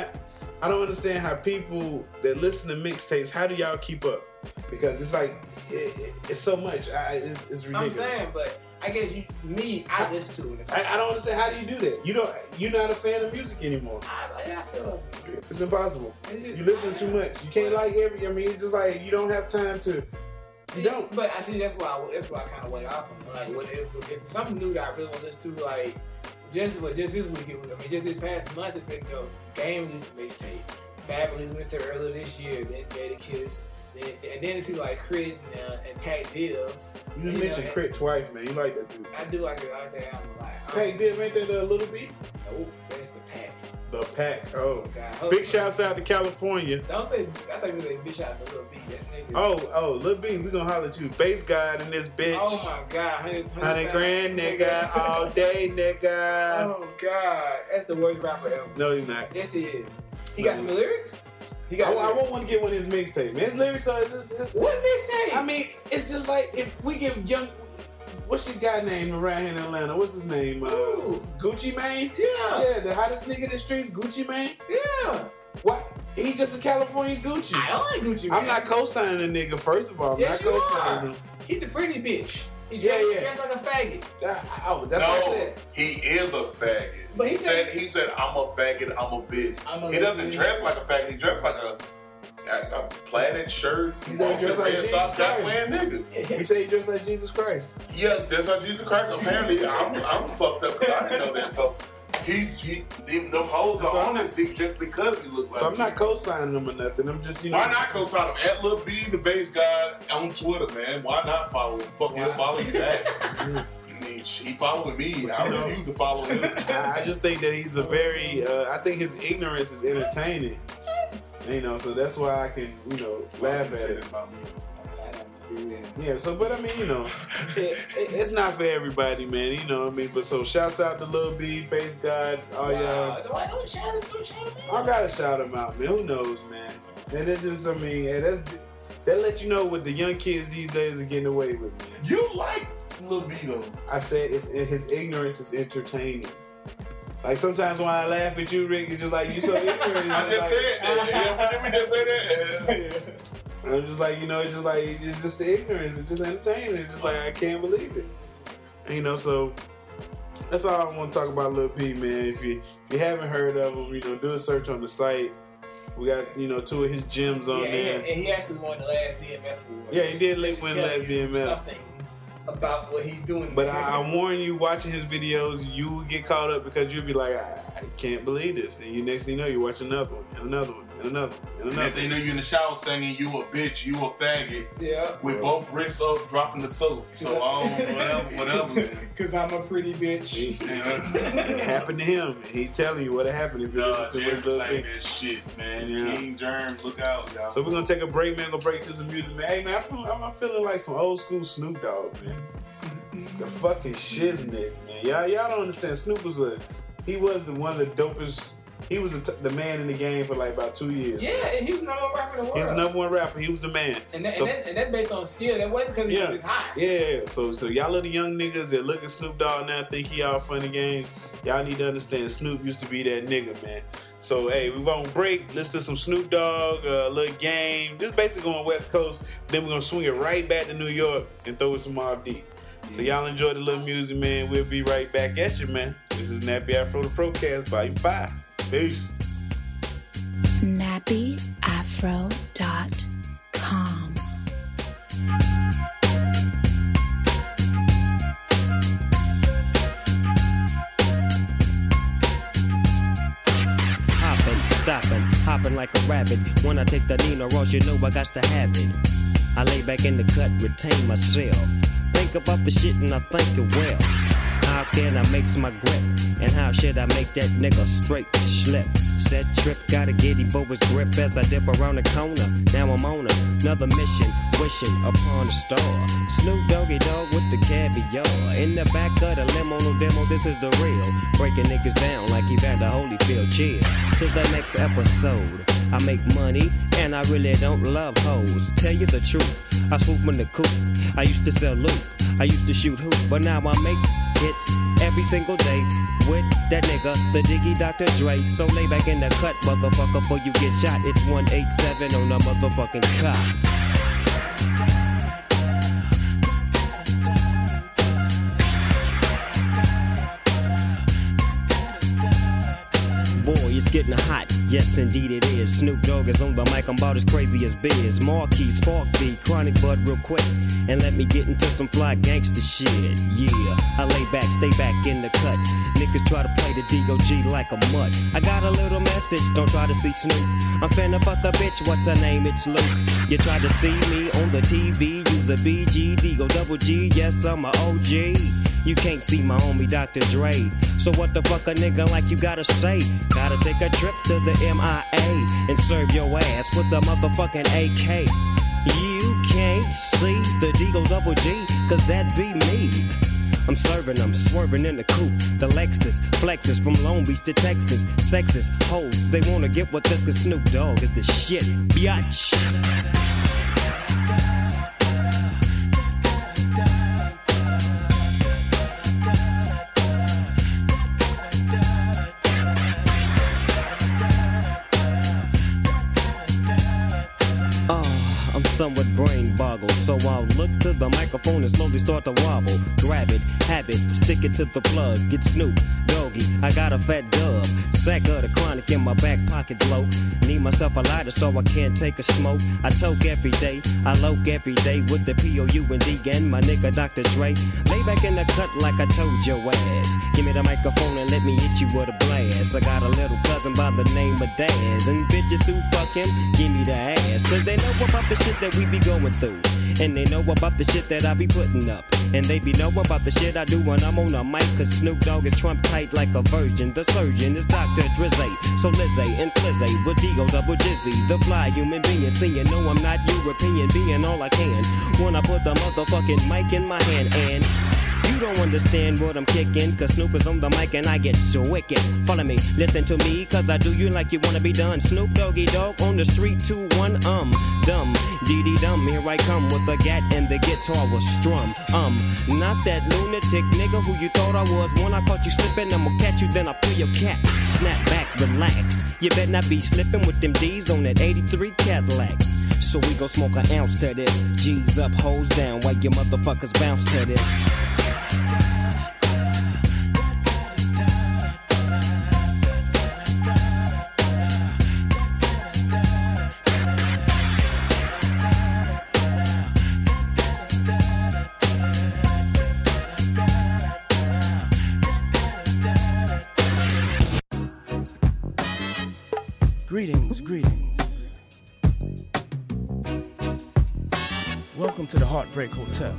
I don't understand how people that listen to mixtapes, how do y'all keep up? Because it's like, it's so much. It's ridiculous. I'm saying, but I guess I listen to it. I don't understand, how do you do that? You're not a fan of music anymore. I still. It's impossible. You listen too much. You can't like it's just like, you don't have time to. You don't. But I see that's why I kind of went off on. Like, what if something new that I really want to listen to, like just this weekend. I mean, just this past month, it's been Game released a mixtape. Fabulous mixtape earlier this year. Then Jadakiss. And then people like Crit and Pac Dill. You mentioned Crit twice, man. You like that dude. I do like it. I like that album a lot. Pac Dill, ain't that a Little B? No, that's the Pac. The Pac. Oh. God. Big shouts out to California. Don't say. I thought you were saying big shout out to Lil B. That nigga. Oh, Lil B. We gonna holler at you. Bass God in this bitch. Oh my God. 100 grand, nigga. All day, nigga. Oh God. That's the worst rapper ever. No, he's not. Yes, he is. He got some lyrics. I won't want to get one of his mixtapes, man. His lyrics are what mixtape? I mean, it's just like if we give Young. What's your guy name around here in Atlanta? What's his name? Gucci Mane? Yeah, the hottest nigga in the streets, Gucci Mane? Yeah. What? He's just a California Gucci. I don't like Gucci Mane. I'm not co-signing the nigga, first of all. Yes, I'm not co-signing him. He's the pretty bitch. He dressed like a faggot. That's what I said. He is a faggot. But he said, I'm a faggot, I'm a bitch. He doesn't dress like a faggot. He dressed like a plaid shirt. He said he dressed like Jesus Christ. Nigga. He said he dressed like Jesus Christ. Yeah, that's like Jesus Christ. Apparently, I'm fucked up because I didn't know that. So the hoes are on his dick just because he looks like. So I'm not co-signing him or nothing. I'm just, Why not co-sign him? At Lil B, the bass guy on Twitter, man. Why not follow him? Fuck, he'll follow you back. He following me. I refuse to follow him. I just think that he's a very. I think his ignorance is entertaining. So that's why I can, laugh at it. Yeah, so, but I mean, you know, it's not for everybody, man, you know what I mean? But so, shouts out to Lil B, Bass Gods, all y'all. Don't shout him I gotta shout him out, man. Who knows, man? And it just, I mean, that let you know what the young kids these days are getting away with, man. You like Lil B, though. I said his ignorance is entertaining. Like, sometimes when I laugh at you, Rick, it's just like, you so ignorant. I just said that. Yeah, we just say that. I'm just like, you know, it's just the ignorance. It's just entertaining. It's just like, I can't believe it. And, you know, so that's all I want to talk about Lil P, man. If you haven't heard of him, you know, do a search on the site. We got, you know, 2 of his gems on there. And he actually won the last DMF award. Yeah, he did win the last DMF. Something about what he's doing. But I warn you, watching his videos, you will get caught up because you'll be like, I can't believe this. And next thing you know, you watch another one, and another one, and another one, and another one. And they know you in the shower singing, you a bitch, you a faggot. Yeah. With both wrists up, dropping the soap. So, whatever. Because I'm a pretty bitch. It happened to him. And he telling you what happened if you listen to his little thing. That shit, man. Yeah. King Germs, look out, y'all. So we're going to take a break, man. Go break to some music, man. Hey, man, I'm feeling like some old school Snoop Dogg, man. The fucking shiznit, man. Y'all don't understand. Snoop was one of the dopest. He was the man in the game for like about 2 years. Yeah, and he was the number one rapper in the world. He was the number one rapper. He was the man. And that's based on skill. That wasn't because he was just hot. Yeah. So y'all little young niggas that look at Snoop Dogg now think he all funny games. Y'all need to understand Snoop used to be that nigga, man. So, hey, we won't break. Listen to some Snoop Dogg, Lil Game. Just basically going West Coast. Then we're going to swing it right back to New York and throw it some Mobb Deep. So y'all enjoy the little music, man. We'll be right back at you, man. This is Nappy Afro the Frocast, Volume 5. Peace. NappyAfro.com. Hopping like a rabbit. When I take the Nino Ross, you know I got to have it. I lay back in the cut, retain myself. Think about the shit and I think it well. How can I make my grip? And how should I make that nigga straight slip? Set trip, gotta get him for his grip as I dip around the corner. Now I'm on another mission, wishing upon a star. Snoop Doggy Dogg with the caviar. In the back of the limo, no demo, this is the real. Breaking niggas down like Evander Holyfield. Cheers to the next episode. I make money and I really don't love hoes. Tell you the truth, I swoop in the coop. I used to sell loot, I used to shoot hoop, but now I make hits every single day with that nigga, the Diggy Dr. Dre. So lay back in the cut, motherfucker, before you get shot. It's 187 on the motherfucking cop. Boy, it's getting hot, yes indeed it is. Snoop Dogg is on the mic, I'm about as crazy as Biz. Marquis, Spark B, Chronic Bud real quick. And let me get into some fly gangster shit. Yeah, I lay back, stay back in the cut. Niggas try to play the D.O.G. like a mutt. I got a little message, don't try to see Snoop. I'm finna fuck a bitch, what's her name? It's Luke. You try to see me on the TV, use a BG, D-O-double-G, yes I'm a OG. You can't see my homie Dr. Dre. So what the fuck a nigga like you gotta say? Gotta take a trip to the MIA and serve your ass with the motherfucking AK. You can't see the D-O-double-G, cause that be me. I'm serving, I'm swerving in the coupe. The Lexus flexes from Long Beach to Texas. Sexist hoes, they wanna get with this cause Snoop Dogg is the shit, biatch. Somewhat brain boggled, so I'll look to the microphone and slowly start to wobble. Grab it, have it, stick it to the plug. Get Snoop Doggy, I got a fat dub. Sack of the Chronic in my back pocket blow. Need myself a lighter so I can't take a smoke. I toke every day, I loke every day with the P-O-U-N-D and my nigga Dr. Dre. Lay back in the cut like I told your ass. Give me the microphone and let me hit you with a blast. I got a little cousin by the name of Daz, and bitches who fuck him, give me the ass. Cause they know about the shit that we be going through, and they know about the shit that I be putting up. And they be know about the shit I do when I'm on a mic. Cause Snoop Dogg is Trump tight like a virgin. The surgeon is Dr. Drizzy. So Lizzie and Flizzy with Digo double Jizzy. The fly human being. Seeing no, I'm not European. Being all I can when I put the motherfucking mic in my hand. And you don't understand what I'm kicking, cause Snoop is on the mic and I get so wicked. Follow me, listen to me, cause I do you like you wanna be done. Snoop Doggy Dogg on the street, 2-1, dumb, dee-dee-dum. Here I come with the gat and the guitar was strum. Not that lunatic nigga who you thought I was. When I caught you slipping, I'ma catch you, then I pull your cat. Snap back, relax. You better not be slipping with them D's on that 83 Cadillac. So we gon' smoke an ounce to this. G's up, hoes down, while you motherfuckers bounce to this. Greetings. Welcome to the Heartbreak Hotel,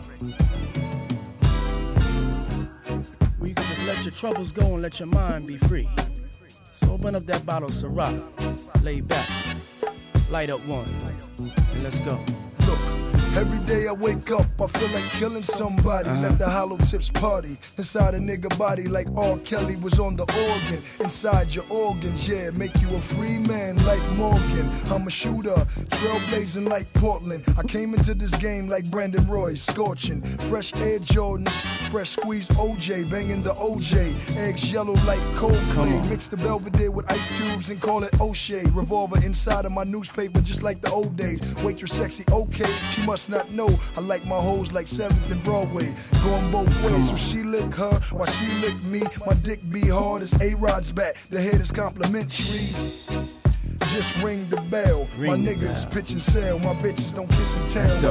where you can just let your troubles go and let your mind be free. So open up that bottle of Syrah, lay back, light up one, and let's go. Look, every day I wake up, I feel like killing somebody. Let the hollow tips party inside a nigga body like R. Kelly was on the organ. Inside your organs, yeah, make you a free man like Morgan. I'm a shooter, trailblazing like Portland. I came into this game like Brandon Roy, scorching. Fresh Air Jordans, fresh squeezed OJ, banging the OJ. Eggs yellow like Coldplay. Mix the Belvedere with ice cubes and call it O'Shea. Revolver inside of my newspaper just like the old days. Waitress sexy, okay, she must not know I like my hoes like 7th and Broadway. Going both ways, so she lick her while she lick me. My dick be hard as A-Rod's back. The head is complimentary. Just ring the bell. My niggas pitch and sell. My bitches don't kiss and tell. Let's go.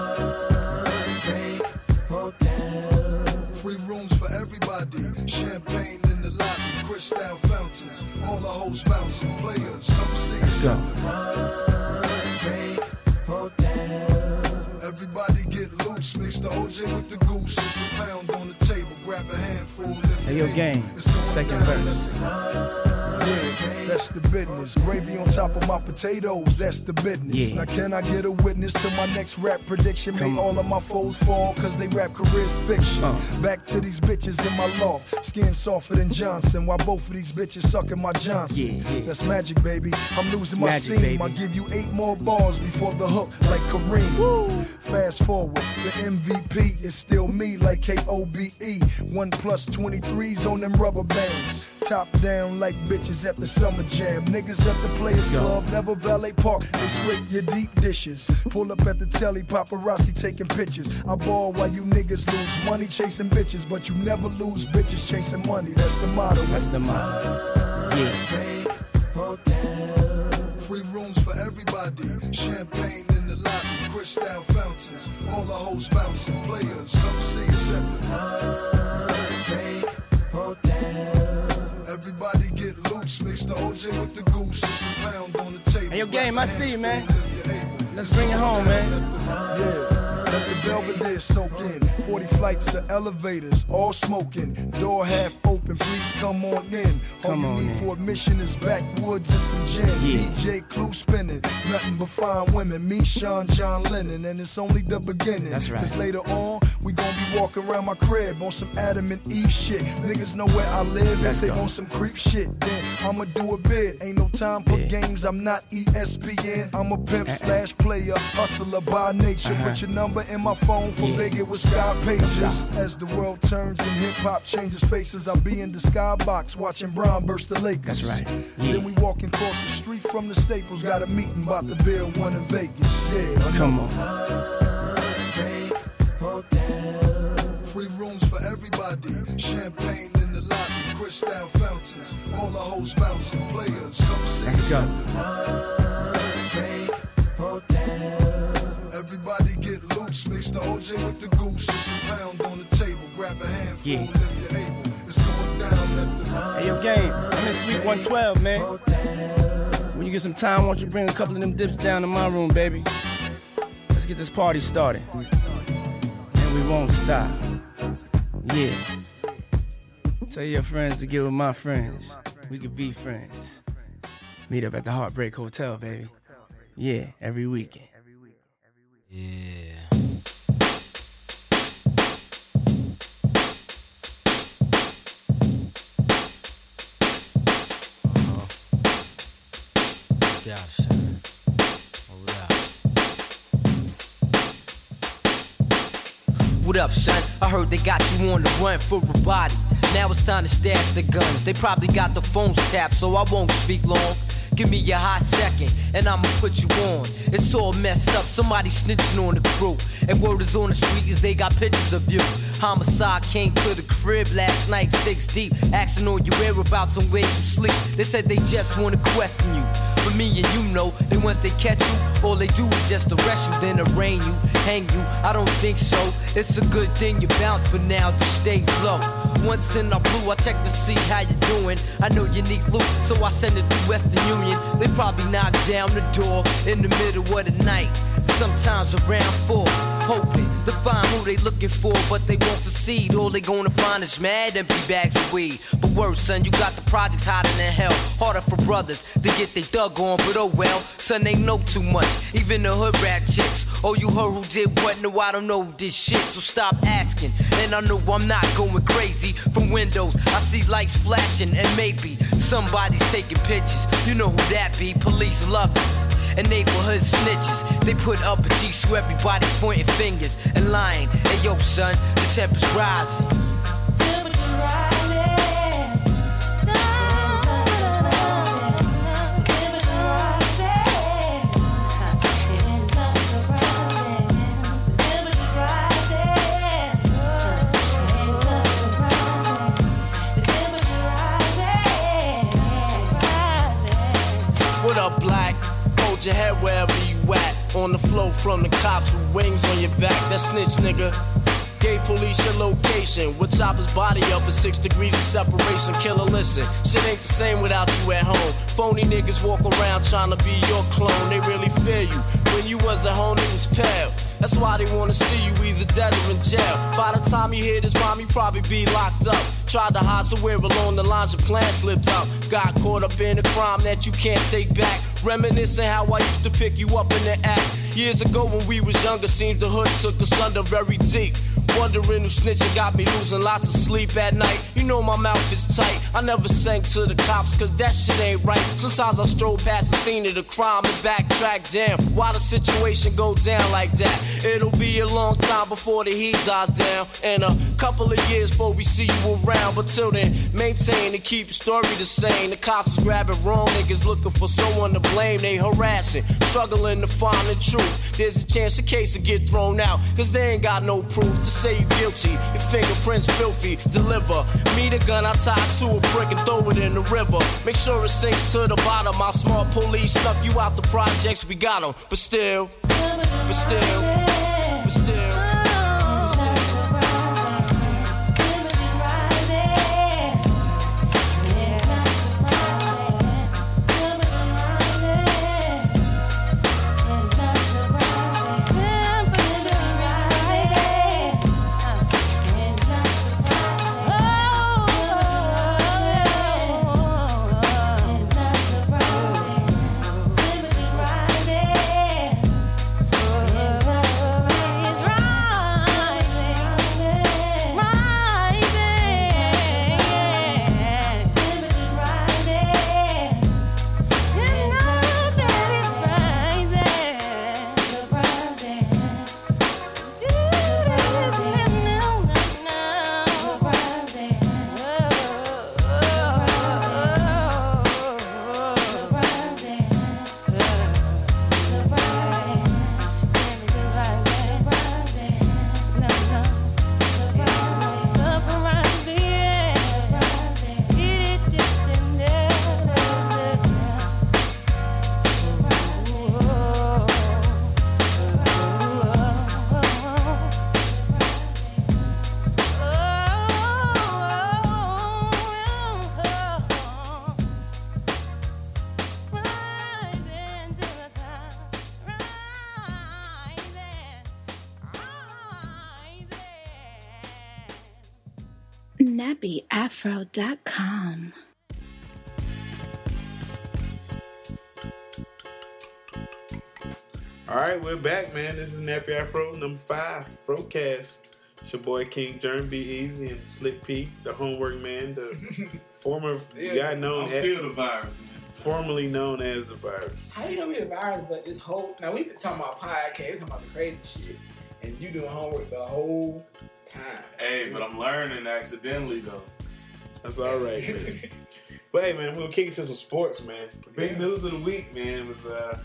Free rooms for everybody. Champagne in the lobby. Crystal fountains. All the hoes bouncing. Players, come see us. Everybody get loose, mix the OJ with the goose. It's a pound on the table, grab a handful. Hey, yo, gang, second verse. Yeah, that's the business. Gravy on top of my potatoes, that's the business. Yeah. Now can I get a witness to my next rap prediction? Make all of my foes fall, cause they rap careers fiction. Back to these bitches in my loft, skin softer than Johnson, while both of these bitches sucking my Johnson. Yeah. That's magic, baby. I'm losing my steam. Baby. I'll give you 8 more bars before the hook, like Kareem. Woo. Fast forward, the MVP is still me, like KOBE. 1 plus 23s on them rubber bands. Top down like bitches at the summer jam. Niggas at the Players Club, never valet park. It's with your deep dishes. Pull up at the telly, paparazzi taking pictures. I ball while you niggas lose money chasing bitches, but you never lose bitches chasing money. That's the motto. That's the motto. Yeah. Free rooms for everybody. Champagne in the lobby. Crystal fountains. All the hoes bouncing. Players, come see us at the Everybody get loose, mix the OJ with the goose. It's a pound on the table. Hey, yo, game, I see you, man. Let's bring it home, man. Yeah, let the Belvedere soak in. 40 flights of elevators, all smoking. Door half open, please come on in. All you need for admission is backwoods and some gin. DJ Clue spinning, nothing but fine women. Me, Sean, John Lennon, and it's only the beginning. That's right. Cause later on, we gon' be walking around my crib on some Adam and Eve shit. Niggas know where I live. If they on some creep shit, then I'ma do a bid. Ain't no time for games, I'm not ESPN. I'm a pimp slash player, hustler by nature. Put your number in my phone for bigger with sky pages. As the world turns and hip-hop changes faces, I'll be in the skybox watching Brown burst the Lakers. That's right. Then we walking across the street from the Staples. Got a meeting about to build one in Vegas. Yeah, come on. Free rooms for everybody. Champagne in the lobby. Crystal fountains. All the hoes bouncing. Players, come see us. Let's go. Everybody get loose. Mix the OJ with the goose. It's a pound on the table. Grab a handful if you're able. It's going down at the Hey, yo, gang, I'm in Suite 112, man. When you get some time, why don't you bring a couple of them dips down to my room, baby? Let's get this party started. And we won't stop. Yeah. Tell your friends to get with my friends. We could be friends. Meet up at the Heartbreak Hotel, baby. Yeah, every weekend. Yeah. Yeah, shit. What up, son? I heard they got you on the run for a body. Now it's time to stash the guns. They probably got the phones tapped, so I won't speak long. Give me a hot second, and I'ma put you on. It's all messed up, somebody snitching on the crew. And word is on the street is they got pictures of you. Homicide came to the crib last night, 6 deep. Asking all your whereabouts and where you sleep. They said they just wanna question you. But me and you know, that once they catch you, all they do is just arrest you, then arraign you, hang you. I don't think so. It's a good thing you bounce for now, just stay low. Once in our blue, I check to see how you doing. I know you need loot, so I send it through Western Union. They probably knock down the door in the middle of the night, sometimes around 4, hoping to find who they looking for, but they won't succeed. All they gonna find is mad empty bags of weed. But worse, son, you got the projects hotter than hell. Harder for brothers to get they thug on, but oh well, son, they know too much. Even the hood rat chicks. Oh, you heard who did what? No, I don't know this shit, so stop asking. And I know I'm not going crazy. From windows, I see lights flashing, and maybe somebody's taking pictures. You know who that be? Police lovers and neighborhood snitches. They put up a G so everybody's pointing fingers and lying. Hey yo, son, the temperature's rising. What up, black? Hold your head wherever you at. On the floor from the cops with wings on your back. That snitch nigga gave police your location. With chopper's body up at 6 degrees of separation. Killer, listen, shit ain't the same without you at home. Phony niggas walk around trying to be your clone. They really fear you. When you was at home, it was pale. That's why they wanna see you either dead or in jail. By the time you hear this rhyme, you probably be locked up. Tried to hide somewhere along the lines, your plan slipped out. Got caught up in a crime that you can't take back. Reminiscing how I used to pick you up in the act. Years ago when we was younger, seemed the hood took us under very deep. Wondering who snitching got me losing lots of sleep at night. You know my mouth is tight. I never sang to the cops cause that shit ain't right. Sometimes I stroll past the scene of the crime and backtrack. Damn, why the situation go down like that? It'll be a long time before the heat dies down, and a couple of years before we see you around. But till then, maintain and keep your story the same. The cops is grabbing wrong niggas looking for someone to blame. They harassing, struggling to find the truth. There's a chance the case will get thrown out cause they ain't got no proof to say you guilty. Your fingerprints filthy, deliver me the gun I tied to a brick and throw it in the river. Make sure it sinks to the bottom. My smart police snuck you out the projects, we got them. But still, but still, but still. nappyafro.com. All right, we're back, man. This is Nappy Afro number 5, Frocast. It's your boy King Jerm, Be Easy, and Slick P, the homework man, the former guy known as still the virus, man. Formerly known as the virus. How you gonna be the virus? But this whole now we talking about podcast, we talking about the crazy shit, and you doing homework the whole time. Hey, but I'm learning accidentally though. That's all right, man. But hey, man, we'll kick it to some sports, man. The big news of the week, man, was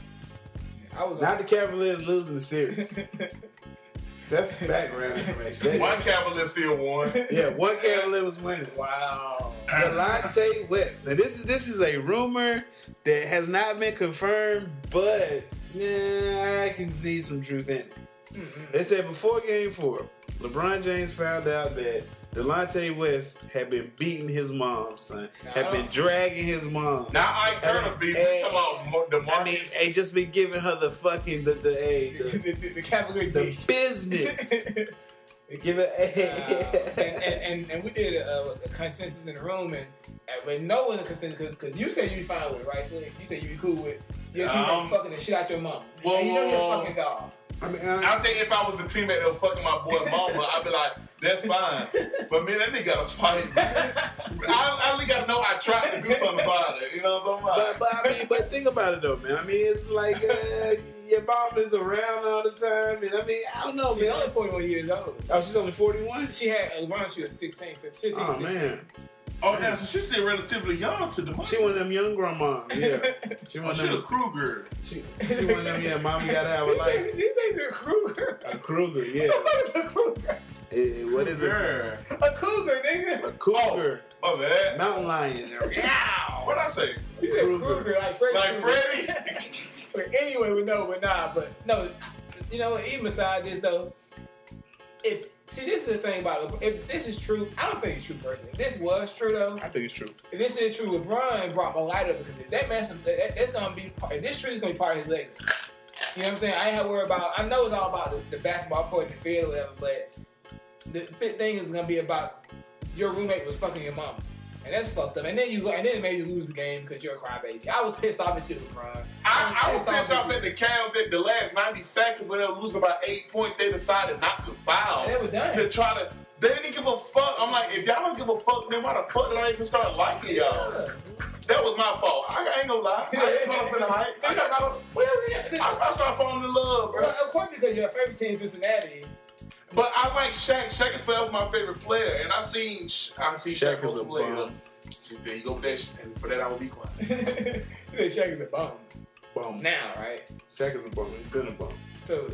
not the Cavaliers losing the series. That's background information. One Cavalier still won. Yeah, one Cavalier was winning. Wow. Delonte West. Now this is a rumor that has not been confirmed, but I can see some truth in it. They said before Game 4, LeBron James found out that Delonte West had been beating his mom, son. Had been dragging his mom. Now I turn a beat. We talking about the I mean, they just been giving her the fucking the Cavalier the business. Give it and we did a consensus in the room, and when no one consensus because you said you be fine with it, right? So you said you be cool with your teammate fucking the shit out your mom. Whoa, and you know whoa, you're whoa. a fucking dog. I mean, I say if I was the teammate that was fucking my boy mama, I'd be like, that's fine. But man, that nigga got us fighting. I at least gotta know I tried to do something about it. You know what I'm talking about? But think about it though, man. I mean, it's like your mom is around all the time, and I mean, I don't know, She's man. only 41 years old. Oh, she's only 41? She had LeBron. She was 16, 15, Oh 16. man. Oh, now so she's still relatively young to the money. She one of them young grandmas. Yeah. She one of She a them. Kruger. She one of them. Yeah, mommy gotta have a life. These things are Kruger. A Kruger. Yeah. A Kruger. What is it? A cougar, nigga. A cougar. Oh, man. Mountain lion. What'd I say? You said Kruger, like Freddy. Like Krueger. Freddy? But anyway, but no, you know what? Even beside this though, this is the thing about if this is true, I don't think it's true personally. If this was true though, I think it's true. if this is true, LeBron brought more light up because if that man, that's gonna be if this true is gonna be part of his legacy. You know what I'm saying? I ain't have to worry about. I know it's all about the basketball court and the field or whatever, but the thing is gonna be about your roommate was fucking your mama. And that's fucked up. And then it made you lose the game because you're a crybaby. I was pissed off at you, LeBron. I was pissed off at the Cavs that the last 90 seconds when they were losing about 8 points, they decided not to foul. They were done. To try to, they didn't give a fuck. I'm like, if y'all don't give a fuck, then why the fuck did I even start liking y'all? That was my fault. I ain't gonna lie. I ain't caught up in the hype. I started falling in love, bro. Well, of course, because your favorite team is Cincinnati. But I like Shaq. Shaq is forever my favorite player, and I seen Shaq is a play. bum. There you go with that shit. And for that, I will be quiet. You said Shaq is a bum. Bum. Now, right? Shaq is a bum. He's been a bum. So,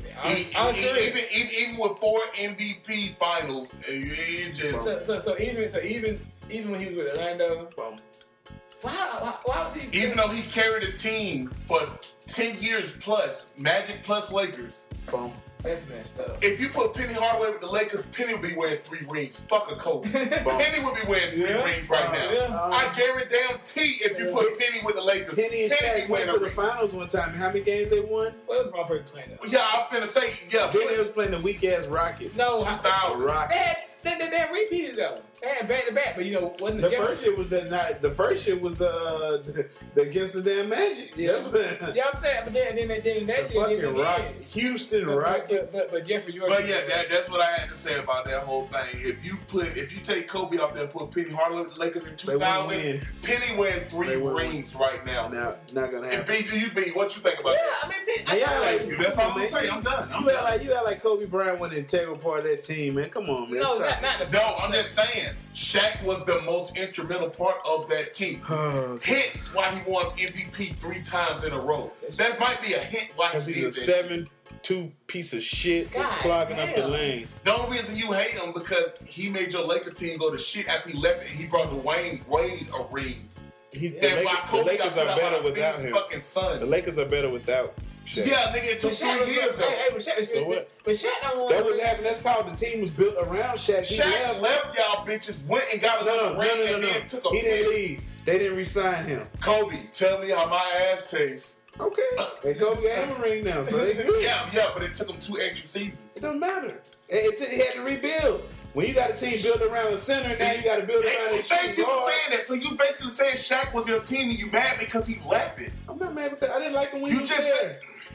even with 4 MVP finals, it just so even when he was with Orlando, bum. Why was he? Even though he carried a team for 10 years plus, Magic plus Lakers. Bum. That's messed up. If you put Penny Hardaway with the Lakers, Penny would be wearing 3 rings. Fuck a Kobe. Penny would be wearing 3 rings right now. I guarantee if you put Penny with the Lakers, Penny and Shaq went to the finals one time. How many games they won? What was LeBron playing that? Yeah, I'm finna say, yeah. Then they was playing the weak ass Rockets. No, 2000 Rockets. They repeated though. They had back to back, but you know, wasn't The first year was the first year was against the damn Magic. Yeah, That's what, yeah, I'm saying, but then next year, fucking Rockets, Houston Rockets. But Jeffrey, you But yeah, that's what I had to say about that whole thing. If you take Kobe out there and put Penny Hardaway with the Lakers in 2000, Penny wearing 3 rings right now. Not gonna And happen. B, what you think about that? I mean, That's all I'm gonna say. I'm done. You act like Kobe Bryant was an integral part of that team, man. Come on, man. No, Stop not it. No, I'm just saying, Shaq was the most instrumental part of that team. Hence why he won MVP 3 times in a row. That might be a hint why Because he he's did a that. 7'2" piece of shit that's God clogging up the damn. lane. The only reason you hate him because he made your Laker team go to shit after he left, and he brought Dwayne Wade a ring. The And why Kobe Lakers got put are out better by the without biggest him. fucking son. The Lakers are better without Shaq. Yeah, nigga, it took 3 years though. Hey, but Shaq, So what? But Shaq don't want. That was happening. That's called the team was built around Shaq. He Shaq left y'all bitches, went and got another ring, and then took a He didn't pill. leave. They didn't re-sign him. Kobe, tell me how my ass tastes. Okay. And Kobe got him a ring now, so they good. Yeah, but it took him 2 extra seasons. It don't matter. He had to rebuild. When you got a team built around the center, now you got to build around the Thank you for guard. saying that. So you basically saying Shaq was your team and you mad because he left it. I'm not mad because I didn't like him when You he was just there.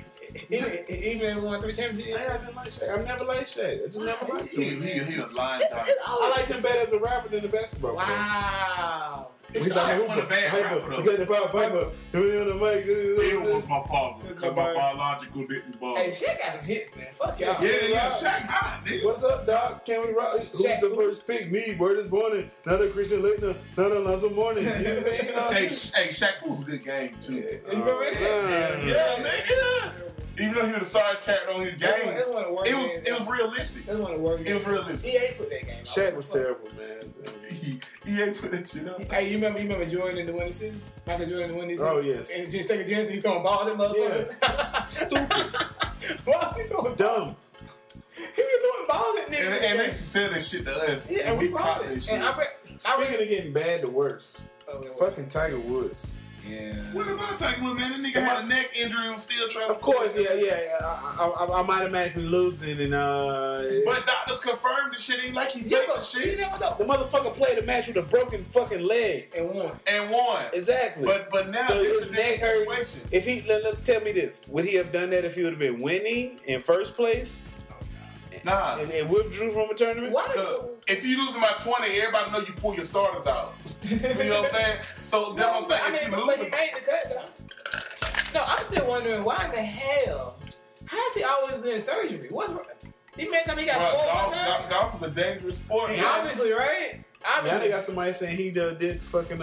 Even won 3 championships. I didn't like Shaq. I never liked Shaq. I just never liked him. He was lying. I liked him better as a rapper than a basketball player. Wow. Shaq wasn't a bad rapper though. Because the Piper, on the mic. Phil was my father because my biological didn't bother. Hey, Shaq got some hits, man. Fuck y'all. Yeah, Shaq hot, nigga. What's up, Doc? Can we rock? Who's the first pick? Me, Word is Morning. Not a Christian Laettner. Not a Lonzo Morning. You know what I'm saying? Hey, Shaq was a good game too. You remember that? Yeah, nigga. Even though he was the sorry character on his game, That's one of the worst games. it was realistic. That's one of the worst games. It was realistic. He ain't put that game out. Shaq was terrible, man. He ain't put that shit up. Hey, you remember Jordan in the winning season? Michael Jordan in the winning season? Oh, yes. And just second chance, he throwing balls at motherfuckers. Stupid. Why was he throwing Dumb. He was throwing balls at niggas. And they used to sell that shit to us. Yeah, and we bought that it. shit. And Speaking of getting bad to worse, fucking Tiger Woods. Yeah. What about Tiger Woods, man? That nigga had a neck injury and was still trying to... Of course, yeah. I'm automatically losing, and But doctors confirmed the shit ain't like he faked the shit. You never know. the motherfucker played a match with a broken fucking leg And won. Exactly. But now so it's his a neck different hurt. situation. If he tell me this, would he have done that if he would have been winning in first place? Nah. And withdrew from a tournament? Why did you... If you losing by 20, everybody know you pull your starters out. You know what I'm saying? So that's what I'm saying. I mean, If you but he losing, made the cut, though. No, I'm still wondering why the hell... How is he always doing surgery? What's wrong? He made time he got spoiled one time. golf is a dangerous sport. And man. obviously, right? Now they got somebody saying he did fucking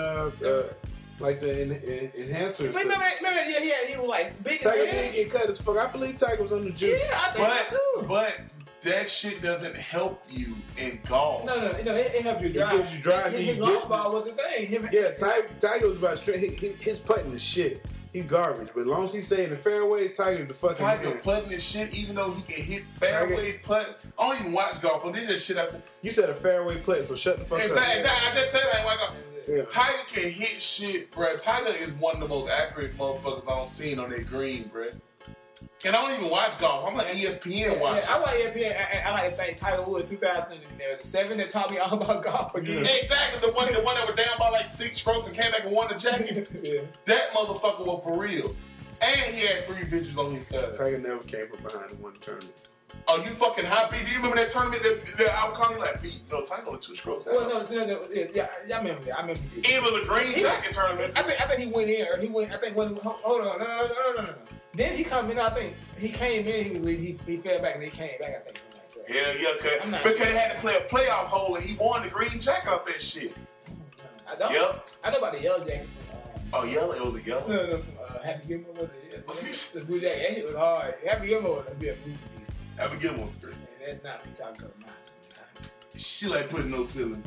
like the enhancers. Remember, he was like big. Tiger didn't get cut as fuck. I believe Tiger was on the juice. Yeah, I think so too. But that shit doesn't help you in golf. No, it helps you drive. It gives you drive His these long ball distance. was the thing. Yeah, Tiger was about straight. His putting is shit. He's garbage. But as long as he stay in the fairways, Tiger's the fucking Tiger man. putting his shit, even though he can hit fairway putts. I don't even watch golf, but this is shit I said. You said a fairway putt, so shut the fuck Exactly. up. I just said that. Like, Yeah. Tiger can hit shit, bro. Tiger is one of the most accurate motherfuckers I've seen on that green, bro. And I don't even watch golf. I'm an ESPN watcher. I watch ESPN. I like to thank Tiger Woods 2007 that taught me all about golf again. Exactly, the one that was down by like 6 strokes and came back and won the jacket. Yeah. That motherfucker was for real. And he had 3 bitches on his side. Tiger never came from behind and won the tournament. Oh, you fucking hot beat. Do you remember that tournament that I was calling like beat? No, Tiger only 2 strokes. Well, no, yeah, I remember that. I remember that. It was a green jacket tournament. I think he went in, or he went. I think when hold on, no. Then he come in. I think he came in. He was leading. He fell back and he came back. I think something like that. Hell yeah, because he had to play a playoff hole and he won the green jacket off that shit. I don't. Yep. I know about the yellow jacket. Oh, yellow? It was a yellow? No, Happy Gilmore was it? The blue jacket. That shit was hard. Happy Gilmore was a bit movie. Have a good one. Man, that's not me talking about mine. She like putting no ceiling.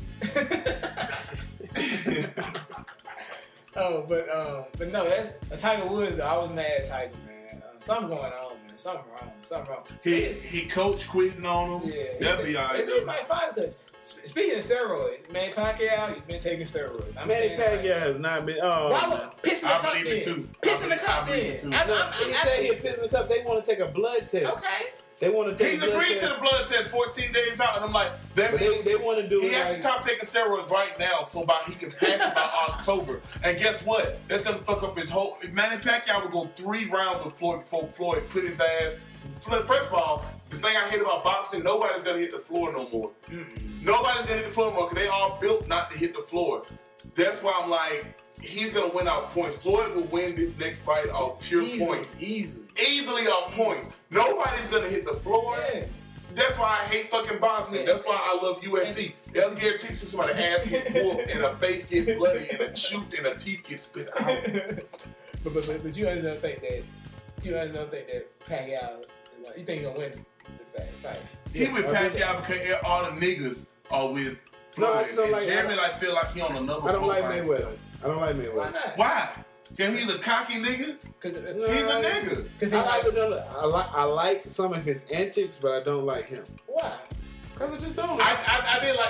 But no, that's Tiger Woods. I was mad at Tiger, man. Something going on, man. Something wrong. He coach quitting on him. Yeah, that'd be alright. It might find because speaking of steroids, Manny Pacquiao, he's been taking steroids. Manny Pacquiao has not been. Oh, why would pissing the cup believe it too. Pissing the cup in. He said he pissing the cup. They want to take a blood test. Okay. They want to take. He's agreed to the blood test 14 days out, and I'm like, that means they want to do. He it has like, to stop taking steroids right now, so he can pass it by October. And guess what? That's gonna fuck up his whole. If Manny Pacquiao would go 3 rounds with Floyd before Floyd put his ass. First of all, the thing I hate about boxing, nobody's gonna hit the floor no more. Nobody's gonna hit the floor more because they all built not to hit the floor. That's why I'm like, he's gonna win out points. Floyd will win this next fight off pure points. Easily off points. Nobody's gonna hit the floor. Yeah. That's why I hate fucking boxing. That's why I love UFC. They'll guarantee somebody ass get whooped and a face get bloody and a tooth and a teeth get spit out. but you don't think that Pacquiao is like, you think he's gonna win the fight? He with Pacquiao because all the niggas are with Floyd. No, I just don't like. Jeremy feel like he on another. I don't like Mayweather. I don't like Mayweather. Why not? Why? Cause he's a cocky nigga. He's a nigga. I like some of his antics, but I don't like him. Why? Cause I just don't. I did like about round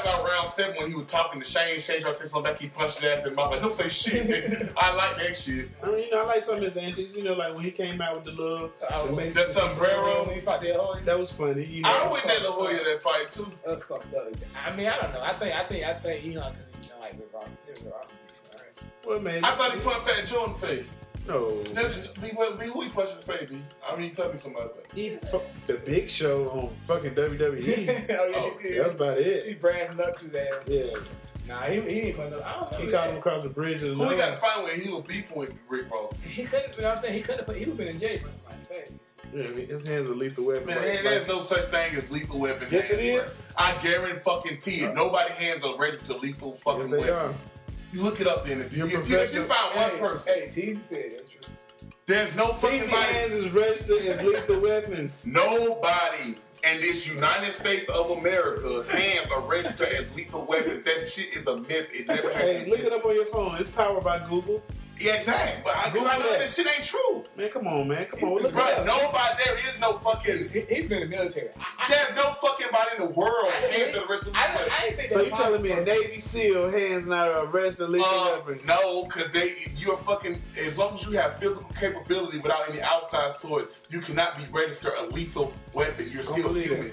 Round 7 when he was talking to Shane tried to say something back, he punched his ass in the mouth. Like, don't say shit, nigga. I like that shit. I mean, I like some of his antics. Like when he came out with the little... that sombrero. He fought that Hoya. That was funny. I wouldn't let La Hoya that fight, too. That's fucked up. I mean, I don't know. I think he hung because he like Rick Ross. Well, maybe. I thought he punched Fat Joe in the face. No. Who he punched in the face, B? I mean, tell me somebody. The Big Show on fucking WWE. That's about it. He brass knucks his ass. Yeah. Nah, he ain't put no. I don't know. He caught him across the bridge. Who he got to fight with? He was beefing with Rick Ross. He couldn't. You know what I'm saying? He couldn't. He would have been in jail for my face. Yeah, I mean, his hands are lethal weapon. Man, there's no such thing as lethal weapon. Yes, it is. I guarantee it. Nobody's hands are registered lethal fucking yes, they weapon. Are. You look it up then. If you find one person. Hey, Teasy said that's true. There's no fucking body. hands is registered as lethal weapons. Nobody in this United States of America hands are registered as lethal weapons. That shit is a myth. It never happened. Hey, look it up on your phone. It's powered by Google. Yeah, exactly. But I know this shit ain't true. Man, come on, man. Come on. Look Bro, nobody, there is no fucking... He's been in the military. There's no fucking body in the world hands to the rest of the weapon. So you telling me a Navy SEAL hands not a registered lethal weapon? No, because you're fucking... As long as you have physical capability without any outside source, you cannot be registered a lethal weapon. You're still human.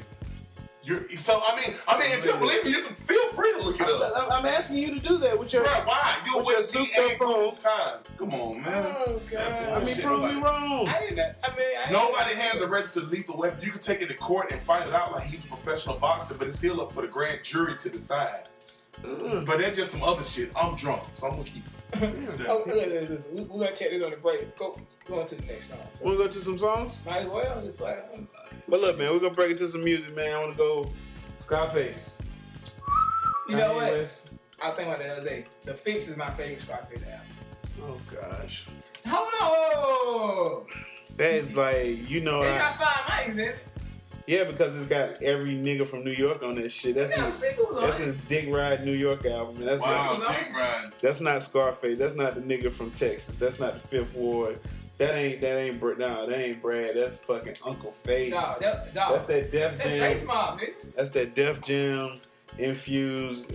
If you believe me, you can feel free to look it up. I'm asking you to do that with your... Bro, why? With your souped-up phone. Time. Come on, man. Oh, God. Prove me wrong. Nobody has a registered lethal weapon. You can take it to court and fight it out like he's a professional boxer, but it's still up for the grand jury to decide. But that's just some other shit. I'm drunk, so I'm going to keep it. We're going to check this on the break. Go on to the next song. So. Want to go to some songs? Might as well. Just like... But look, man, we're going to break into some music, man. I want to go Scarface. You know what? West. I was thinking about the other day. The Fix is my favorite Scarface album. Oh, gosh. Hold on. That is like, you know... They got 5 mics, didn't it? Yeah, because it's got every nigga from New York on that shit. That's his Dick Ride New York album. And that's Dick Ride. That's not Scarface. That's not the nigga from Texas. That's not the Fifth Ward. That ain't Brad. That's fucking Uncle Face. That's that Def Jam. That's Face Mob, nigga. That's that Def Jam infused.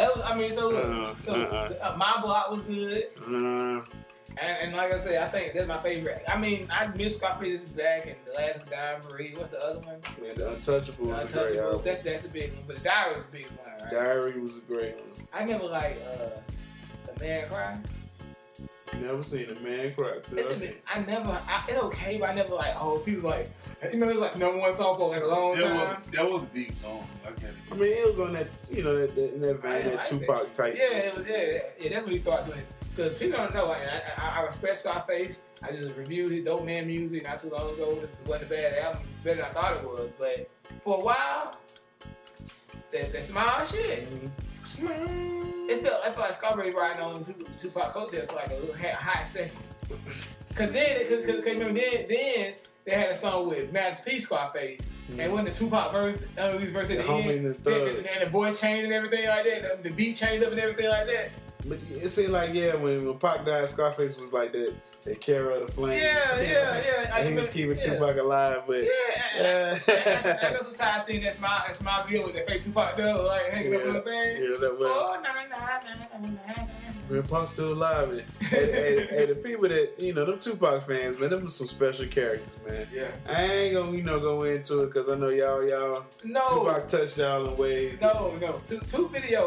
My Block was good. And like I said, I think that's my favorite. I mean, I miss Scarface back and The Last of Diamond Marie. What's the other one? Yeah, The Untouchable was a great album. That's the big one. But The Diary was the big one, right? Diary was a great one. I never liked The Man Cry. Never seen A Man Cry. It's okay, but I never people like, it's like #1 song for like a long time. That was a deep song. I mean, it was on that, in that vein, that Tupac type. Yeah, that's what he started doing. Because people don't know, I respect Scarface. I just reviewed his Dope Man music not too long ago. It wasn't a bad album. It was better than I thought it was. But for a while, that Smile shit. It felt like Scarface riding on Tupac coattails for like a little hot second. Cause remember then they had a song with Master P Scarface, and when the Tupac verse, unreleased verse at the end, and the voice changed and everything like that, the beat changed up and everything like that. But it seemed like when Pac died, Scarface was like that carrier of the flame. Yeah. And he was keeping Tupac alive, but I got some tired seeing that smile video with that fake Tupac though, like hanging up on the thing. Yeah, that was. Man, Pac's still alive. And the people that, them Tupac fans, man, them are some special characters, man. Yeah. I ain't gonna, go into it because I know y'all. Tupac touched y'all in ways. No. Two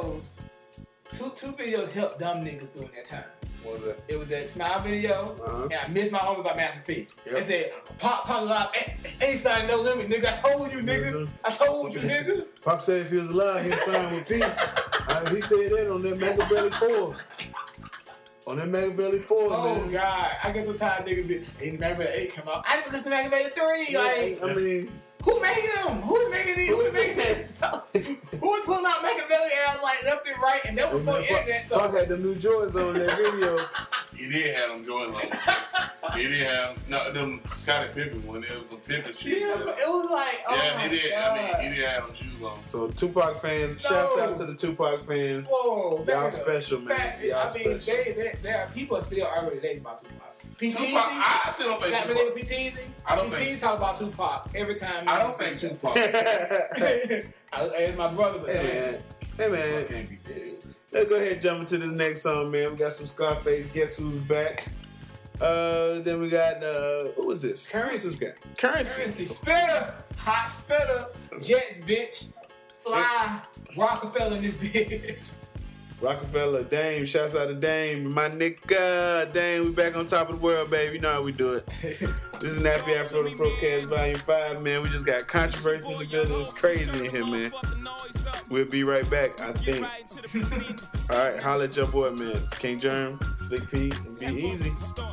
videos helped dumb niggas during that time. What was that? It was that Smile video, and I Missed My Homies by Master P. Yep. It said, Pop alive, ain't signed no limit, nigga. I told you, nigga. I told you, nigga. Pop said if he was alive, he'd sign with P. He said that on that Machiavelli 4. On that Machiavelli 4, oh, man. God. I get so tired, nigga. And Machiavelli 8 come out. I didn't listen to Machiavelli 3. Yeah, I mean... Who making them? Who's making these? Who's making this? Who was pulling out Machiavelli albums like left and right? And that was before the internet. So Pop had the new Jordans on that video. He did have them Jordans on. He did have them Scottie Pippen when it was some Pippen shit. Yeah, but it was like, he did. God. I mean, he did have them shoes on. So Tupac fans, shouts out to the Tupac fans. Whoa, y'all special, man. Y'all special. There are people still already lazy about Tupac. Tupac, I still don't think Tupac. P-Teezy? I don't think. P-Teezy talk about Tupac every time. I don't think Tupac. As my brother, but man, Hey man, let's go ahead and jump into this next song, man. We got some Scarface. Guess who's back? Then we got who is this? Currency. Who's this guy? Currency. Spitter. Hot spitter. Jets, bitch. Fly. Rockefeller in this bitch. Rockefeller, Dame. Shouts out to Dame. My nigga. Dame, we back on top of the world, baby. You know how we do it. This is Nappy Afro, the Frocast Volume 5, man. We just got controversy in the building. It's crazy in here, man. We'll be right back, I think. All right, holla at your boy, man. King Germ, Slick P, and Be Easy.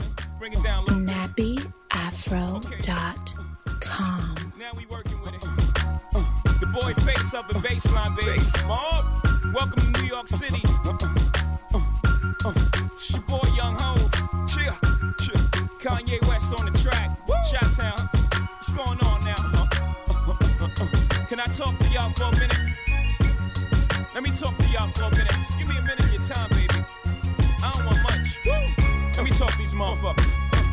NappyAfro.com. The boy face up in baseline, baby. Mob, welcome to New York City. It's your boy Young Hov. Chill. Kanye West on the track. Chi-Town. What's going on now? Can I talk to y'all for a minute? Let me talk to y'all for a minute. Just give me a minute of your time, baby. I don't want much. Let me talk to these motherfuckers.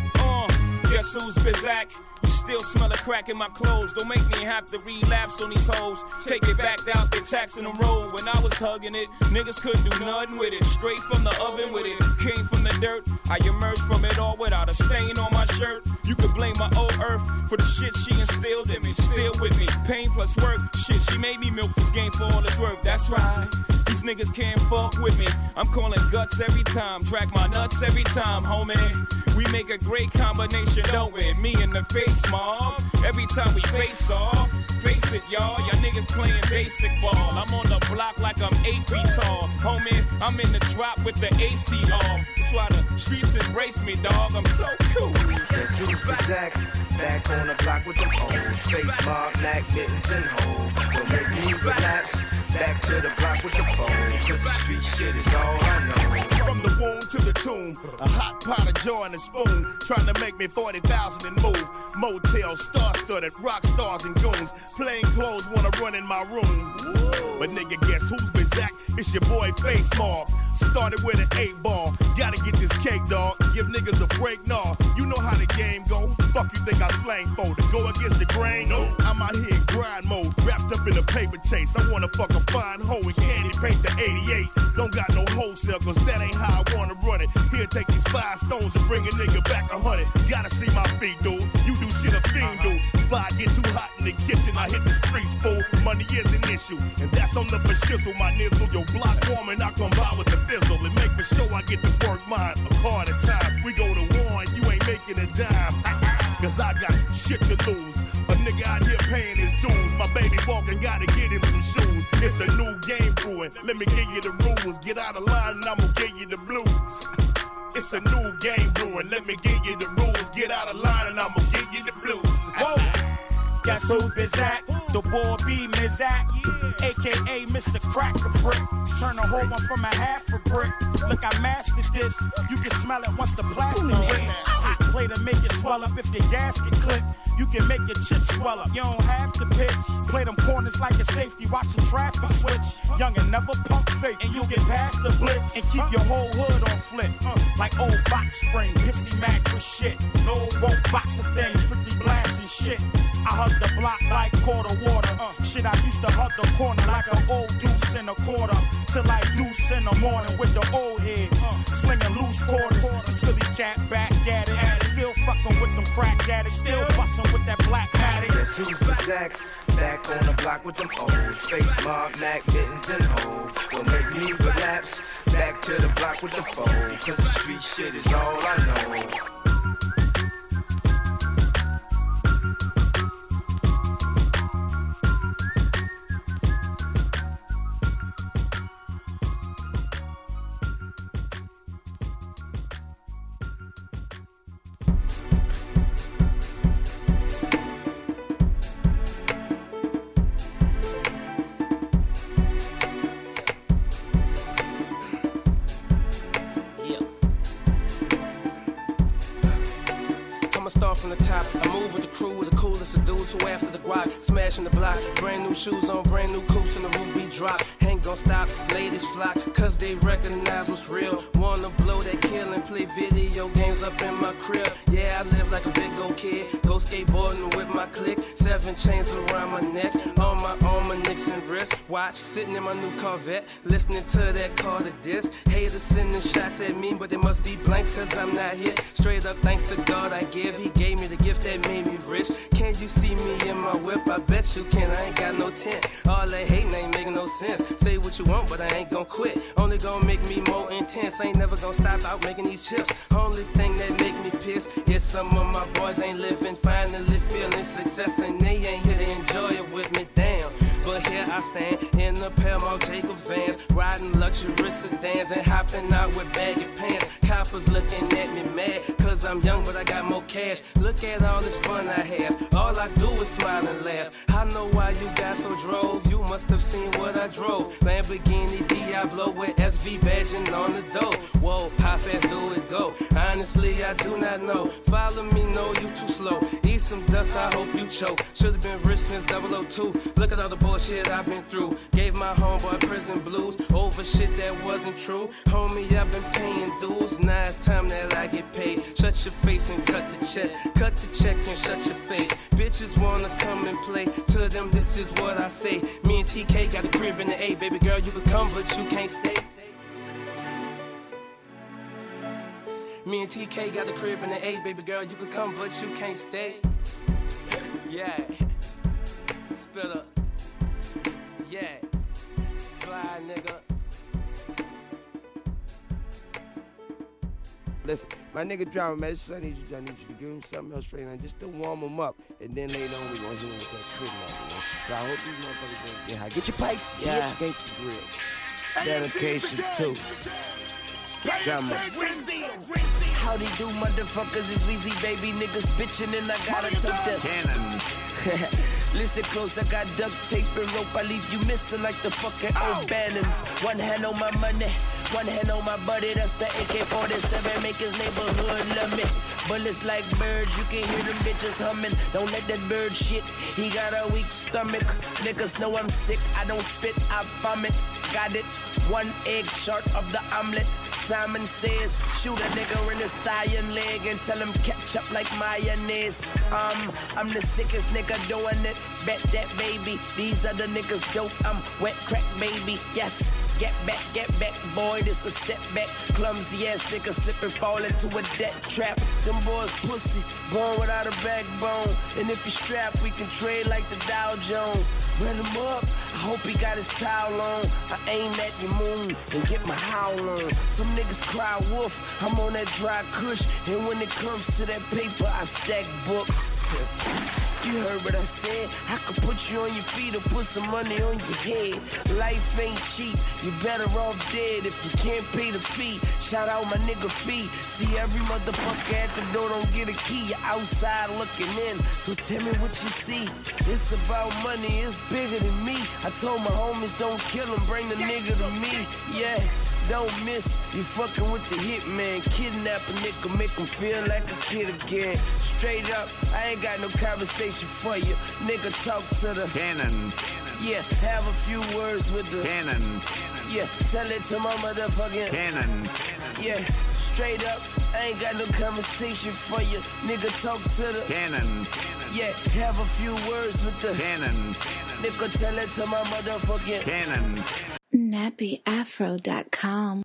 Guess who's Bizak? You still smell a crack in my clothes. Don't make me have to relapse on these hoes. Take it back out, they're taxing the road. When I was hugging it, niggas couldn't do nothing with it. Straight from the oven with it. Came from the dirt. I emerged from it all without a stain on my shirt. You could blame my old earth for the shit she instilled in me. Still with me. Pain plus work. Shit, she made me milk this game for all its work. That's right. These niggas can't fuck with me. I'm calling guts every time. Track my nuts every time, homie. We make a great combination, don't we? Me and the face mob. Every time we face off. Face it, y'all. Y'all niggas playing basic ball. I'm on the block like I'm 8 feet tall. Homie, I'm in the drop with the AC off. That's why the streets embrace me, dog. I'm so cool. Guess who's Bizak? Back on the block with them hoes. Face mob, black mittens and hoes. Don't make me relapse. Back to the block with the phone. Cause the street shit is all I know. From the womb to the tomb, a hot pot of joy and a spoon, trying to make me 40,000 and move. Motel, star-studded, rock stars and goons, plain clothes wanna run in my room. But nigga, guess who's Bizak? It's your boy Face Mob. Started with an 8-ball, gotta get this cake, dog. Give niggas a break, nah. You know how the game go. Fuck you think I slang for? To go against the grain? No. I'm out here in grind mode, wrapped up in a paper chase. I wanna fuck a fine hoe and candy paint the 88. Don't got no wholesale, cause that ain't how I wanna run it. Here, take these 5 stones and bring a nigga back 100. Gotta see my feet, dude. You do shit a fiend do. If I get too hot in the kitchen, I hit the streets, fool. Money is an issue, and that's on the shizzle. My nizzle, your block warm and I come by with the fizzle. And make for sure I get to work mine, a car at a time. We go to war and you ain't making a dime. Cause I got shit to lose. A nigga out here paying his dues. My baby walking, gotta get him some shoes. It's a new game brewing. Let me give you the rules. Get out of line and I'ma give you the blues. It's a new game brewing. Let me give you the rules. Get out of line and I'ma give you the blues. Whoa. Guess who's Bizak? The boy B Mizak, aka Mr. Cracker Brick. Turn a whole one from a half a brick. Look, I mastered this. You can smell it once the plastic breaks. Hot play to make it swell up if your gasket clip. You can make your chips swell up. You don't have to pitch. Play them corners like a safety, watching traffic switch. Young and never pump fake, and you get past the blitz and keep your whole hood on flip. Like old box spring, pissy mattress shit. No won't box a thing, strictly blasting shit. I hug the block like quarter water. Shit, I used to hug the corner like an old deuce in a quarter. Till like deuce in the morning with the old heads. Slinging loose quarters. This Philly cat back at it. Still fucking with them crack addicts. Still busting with that black addict. Guess who's Bizak? Back on the block with them O's. Face mob, black mittens and hoes. Don't make me relapse. Back to the block with the phone. Cause the street shit is all I know. From the top, I move with the crew with the coolest of dudes who after the guap, smashing the block, brand new shoes on, brand new coats and the roof be dropped. Hang gon' stop. Ladies flock, cause they recognize what's real. Wanna blow that kill and play video games up in my crib. Yeah, I live like a big old kid. Go skateboarding with my clique. 7 chains around my neck. On my arm, my nicks and wrist. Watch, sitting in my new Corvette. Listening to that call to disc. Haters sending shots at me, but they must be blanks cause I'm not here. Straight up thanks to God I give. He gave me the gift that made me rich. Can you see me in my whip? I bet you can. I ain't got no tent. All that hating ain't making no sense. Say what you want, but I ain't gon' quit. Only gon' make me more intense. Ain't never gon' stop out making these chips. Only thing that make me piss is some of my boys ain't living. Finally feeling success and they ain't here to enjoy it with me. Damn. But here I stand in the Paramount Jacob Vans, riding luxury sedans and hopping out with baggy pants. Coppers looking at me mad, cause I'm young but I got more cash. Look at all this fun I have, all I do is smile and laugh. I know why you guys so drove, you must have seen what I drove. Lamborghini Diablo with SV badging on the door. Whoa, how fast do it go? Honestly, I do not know. Follow me, no, you too slow. Eat some dust, I hope you choke. Should've been rich since 002. Look at all the bullshit I've been through. Gave my homeboy prison blues over shit that wasn't true. Homie, I've been paying dues. Now it's time that I get paid. Shut your face and cut the check. Cut the check and shut your face. Bitches wanna come and play. To them, this is what I say. Me and TK got a crib in the A. Baby girl, you can come, but you can't stay. Me and TK got a crib in the A. Baby girl, you can come, but you can't stay. Yeah. Spit up. Yeah, fly nigga. Listen, my nigga drama, man, I need you to give him something else straight on, just to warm him up, and then later on we gonna hit him with that crib now, man. So I hope these motherfuckers gonna get high. Get your pipe, Yeah. get your gangsta grill. Dedication too. Drama. Howdy do, motherfuckers, it's Weezy, baby. Niggas bitchin' and I gotta tuck them. Cannon. Listen close, I got duct tape and rope. I leave you missing like the fucking old Bannons. One hand on my money, one hand on my buddy. That's the AK-47, make his neighborhood love me. Bullets like birds, you can hear them bitches humming. Don't let that bird shit, he got a weak stomach. Niggas know I'm sick, I don't spit, I vomit. Got it, 1 egg short of the omelet. Simon says, shoot a nigga in his thigh and leg and tell him ketchup like mayonnaise. I'm the sickest nigga doing it. Bet that baby, these other niggas dope. I'm wet crack baby, yes. Get back, boy, this a setback. Clumsy ass nigga slip and fall into a debt trap. Them boys pussy, born without a backbone. And if you strap, we can trade like the Dow Jones. Run him up, I hope he got his towel on. I aim at your moon and get my howl on. Some niggas cry wolf, I'm on that dry kush. And when it comes to that paper, I stack books. You heard what I said, I could put you on your feet or put some money on your head. Life ain't cheap, you better off dead if you can't pay the fee. Shout out my nigga Fee. See every motherfucker at the door don't get a key. You're outside looking in, so tell me what you see. It's about money, it's bigger than me. I told my homies don't kill him, bring the nigga to me. Yeah. Don't miss, you fucking with the hitman. Kidnap a nigga, make him feel like a kid again. Straight up, I ain't got no conversation for you. Nigga, talk to the Cannon. Yeah, have a few words with the Cannon. Yeah, tell it to my motherfucking Cannon. Yeah, straight up, I ain't got no conversation for you. Nigga, talk to the Cannon. Yeah, have a few words with the Cannon. Nigga, tell it to my motherfucking Cannon. NappyAfro.com.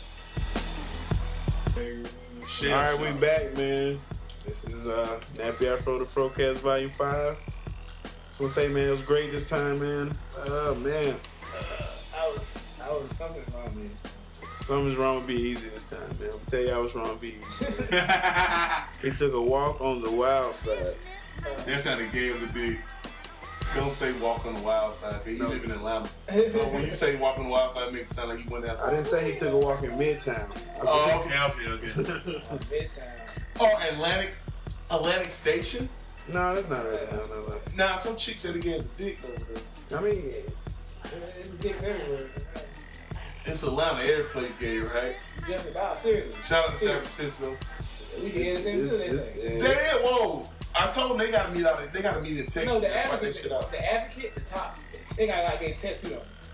Alright, we back, man. This is Nappy Afro, the Frocast Volume 5. Just want to say, man, it was great this time, man. Man. I was something wrong with me. Something's wrong with Be Easy this time, man. I'm gonna tell you I was wrong with Be Easy. He took a walk on the wild side. That's how they gave the big. Don't say walk on the wild side, because he live in Atlanta. So when you say walk on the wild side, it makes it sound like he went outside. I didn't say he took a walk in Midtown. Oh, okay. Midtown. Oh, Atlantic Station? No, that's not right now. Nah, some chick said he gave a dick over there. I mean, There's dicks everywhere. It's Atlanta, every place gay, right? Just about, seriously. Shout out to San Francisco. We can anything too, they say. Damn, whoa. I told them they gotta meet out. They gotta meet in Texas. No, the Advocate, the top. They gotta get tested on.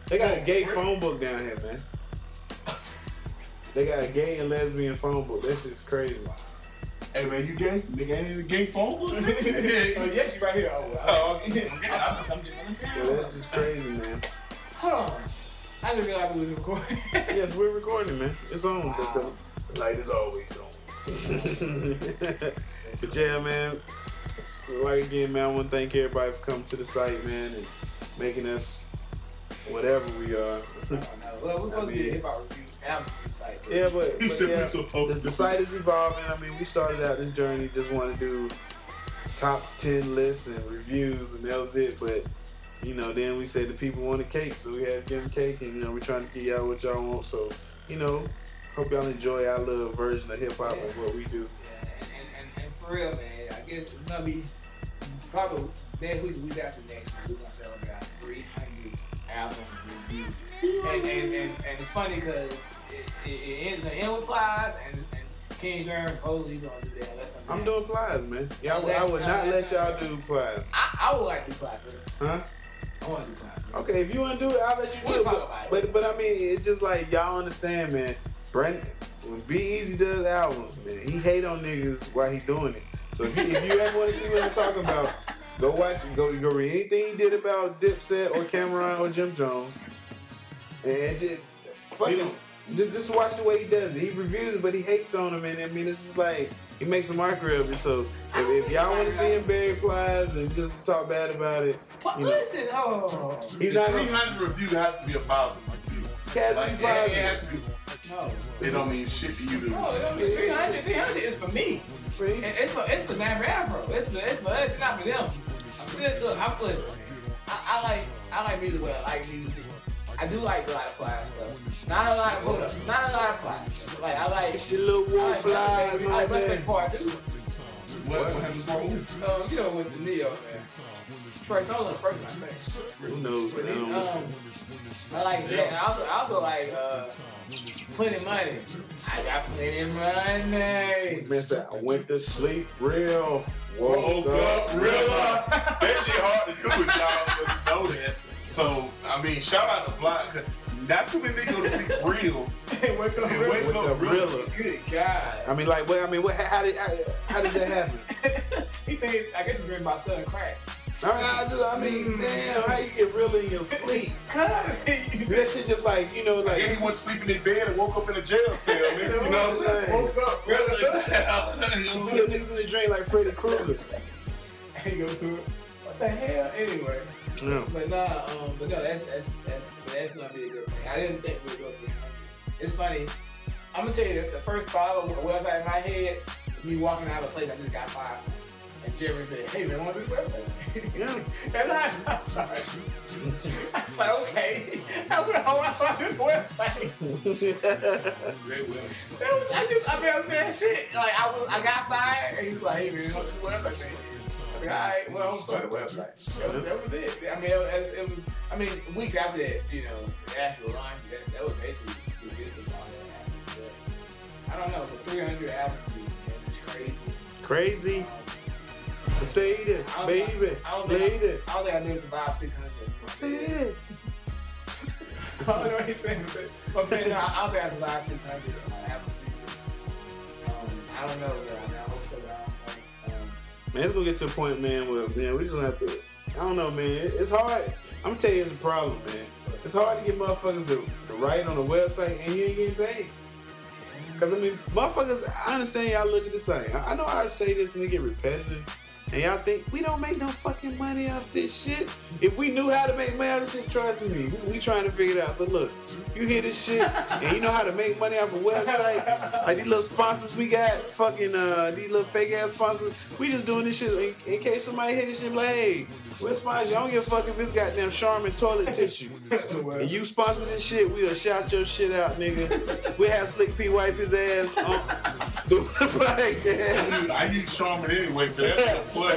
They got a gay phone book down here, man. They got a gay and lesbian phone book. That's just crazy. Hey man, you gay? Nigga ain't in the gay phone book? Oh yeah, you right here. I'm just Yeah, that's just crazy, man. Hold on. I didn't realize we was recording. Yes, we're recording, man. It's on. Wow. The light is always on. But yeah, man. Like again, man, I want to thank everybody for coming to the site, man, and making us whatever we are. Well, we're going to get a hip-hop review album site. Yeah, but yeah, the site is evolving. I mean, we started out this journey just want to do top 10 lists and reviews, and that was it. But you know, then we said the people wanted cake, so we had to give them cake, and you know, we're trying to get y'all what y'all want. So you know, hope y'all enjoy our little version of hip hop and what we do. Yeah, and for real, man, I guess it's gonna be probably next week after next week. We're gonna celebrate 300 albums reviews, and it's funny because it ends gonna end with Plies and King Jerm supposedly gonna do that. Unless I'm doing Plies, man. Yeah, I would not let y'all do Plies. I would like to do Plies first. Huh? I want to do Plies. Okay, if you want to do it, I'll let you do it. But I mean, it's just like y'all understand, man. Brandon, when B-Eazy does albums, man, he hate on niggas while he doing it. So if you ever want to see what I'm talking about, go watch, go read anything he did about Dipset or Cameron or Jim Jones, and just watch the way he does it. He reviews it, but he hates on them, and I mean, it's just like he makes a mockery of it. So if y'all want to see him bury Plies and just talk bad about it, you know, Listen, he's not 300 review has to be about him. It has to be. No. It don't mean shit to you. No, it don't mean 300. 300 is for me. And it's for Snapper Afro. It's not for them. I like music, but I like music. I do like a lot of Plies stuff. Not a lot of Plies. Like I like your little war Plies, I like Black Part 2. What happened, bro? You know, with the Neo, man. Trey Songz the first one, I think. Who knows? I like that. And I also like Plenty Money. I got plenty money. Man said, I went to sleep real. Woke up real. That shit hard to do with y'all, but you know that. So, I mean, shout out to Block. Not too many niggas go to sleep real. And wake up real. Good God. I mean, like, how did that happen? I guess he dreamed about selling crack. I mean, damn, how you get real in your sleep? That shit just like, you know, like. Yeah, he went to sleep in his bed and woke up in a jail cell, nigga. You know what I'm saying? Woke up, You kill niggas in the dream like Freddy Krueger. Ain't gonna do it. What the hell? Anyway. Yeah. But no, that's gonna be a good thing. I didn't think we would go through. It's funny. I'm gonna tell you the first follow website in my head. Me walking out of a place I just got fired from. And Jerry said, "Hey man, want to do the website?" Yeah. And I started. I was like, "Okay." I went home. I started the website. I'm saying shit. Like I got fired, and he was like, "Hey man, want to do the website?" I was like, "All right, well, I'm starting the website." That was it. I mean, it was. I mean, weeks after that, you know, the actual launch. That was basically the business all that happened. But I don't know. For 300 albums, it's crazy. Crazy. Say it, baby. I don't think I didn't survive 600. Say it. I don't know what he's saying. But I'm saying, no, I don't think I survived 600. I don't know. I hope so. Man, it's gonna get to a point, man, where, man, we just gonna have to. I don't know, man. It's hard. I'm gonna tell you, it's a problem, man. It's hard to get motherfuckers to write on a website and you ain't getting paid. Cause I mean, motherfuckers, I understand y'all look at the same. I know I say this and it get repetitive. And y'all think we don't make no fucking money off this shit. If we knew how to make money off this shit, trust me, we trying to figure it out. So look, you hear this shit and you know how to make money off a website, like these little sponsors we got, fucking these little fake ass sponsors, we just doing this shit in case somebody hit this shit like, hey, we'll sponsor you. I don't give a fuck if it's goddamn Charmin's toilet tissue. And you sponsor this shit, we'll shout your shit out, nigga. We'll have Slick P wipe his ass on the podcast. I use Charmin anyway, so that's the point.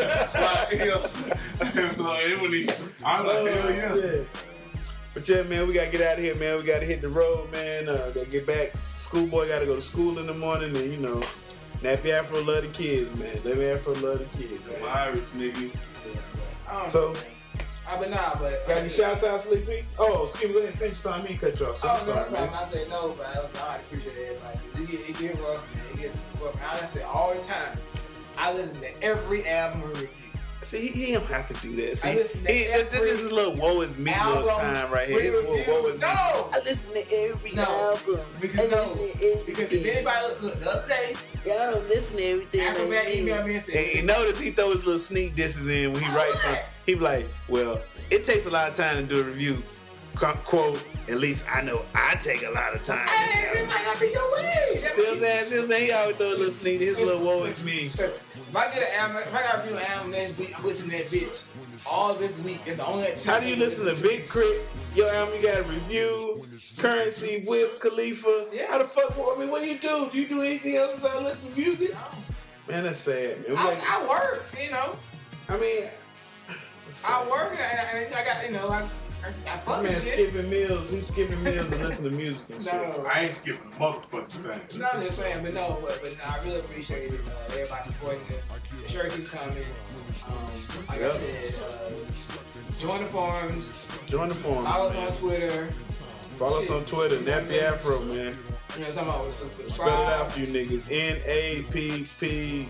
I'm like, hell yeah. But yeah, man, we gotta get out of here, man. We gotta hit the road, man. Gotta get back. Schoolboy gotta go to school in the morning, and you know, Nappy Afro love the kids, man. Nappy Afro love the kids, man. I'm Irish, nigga. So, But got any shouts out, Sleepy? Oh, excuse me, go ahead and finish time. Me cut you off. So I'm sorry, man. I said no, but I appreciate everybody. It get rough, man. It gets rough. I say all the time. I listen to every album review. See, he don't have to do that. See, I listen to this is his little woe is me little time right here. His little woe is me. No! I listen to every album. Because if anybody look the other day, y'all don't listen to everything. Acrobat emailed me and said, and you notice he throw his little sneak disses in when he writes something. He be like, well, it takes a lot of time to do a review. Quote, at least I know I take a lot of time. Hey, it might not be your way. See what I'm saying? He always throw a little sneak. His little woe is me. If I get an album, if I got to review an album next week, I'm listening to that bitch all this week. It's only at 2. How do you listen to Big Crit? Your album, you got a review, Currency, Wiz Khalifa. Yeah. How the fuck? I mean, what do you do? Do you do anything else besides listen to music? Man, that's sad, man. I work, you know. I mean, I work and I got, you know, I this man skipping meals. He's skipping meals and listening to music and shit. I ain't skipping the motherfucking thing. No, I'm just saying, but no, I really appreciate it. Everybody supporting this. The shirt keeps coming. Like I said, join the forums. Join the forums. Follow us on Twitter. Follow us on Twitter, Nappy Afro, man. You know what I'm talking about? Subscribe. Spell it out for you niggas. N-A-P-P.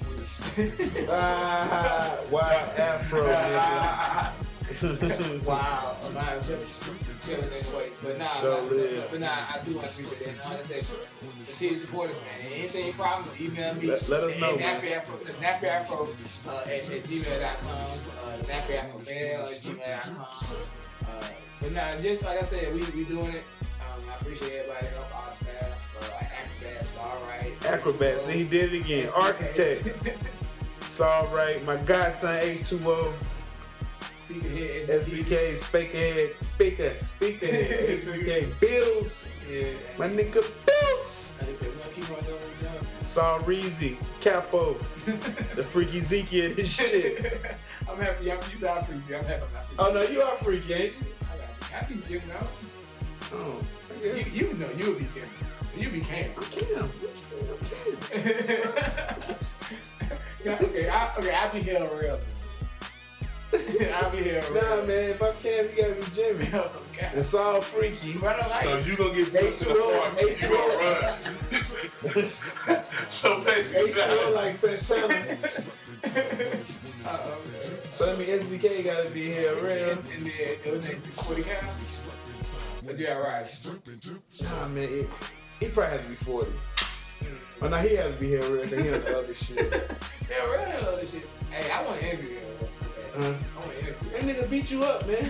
Y Afro, nigga. Wow, I'm not feeling that way, but nah, I do want to be with that. Like I said, continue to support us, man. Anything problems, email me. Let us know. NappyAfro at gmail.com, NappyAfromail@gmail.com. But nah, just like I said, we doing it. I appreciate everybody help, all the staff, Acrobats, alright. Acrobats, he did it again. Architect. It's alright. My godson H2O. SBK, speakerhead, SBK, Bills, my nigga Bills. Saw Reezy, Capo, the freaky Zeke and his shit. I'm happy. I'm freaky. I'm happy. Oh no, you are freaky, ain't you? I be giving out. Oh, you know you would be Cam. You be Cam. I'm Cam. Okay, I'll be here real. I'll be here. Nah, man, if I'm Cam, you gotta be Jimmy. Okay. It's all freaky. So you gonna get pushed to the apartment, you gonna run. So basically, H2O like Santana. So that means SBK gotta be here real. And then it was 40 cows. But yeah, right. Nah, man, he probably has to be 40. Oh, no, he has to be here real, because he on the other shit. Yeah, real other shit. Hey, I want to interview him. I want to interview him. That nigga beat you up, man.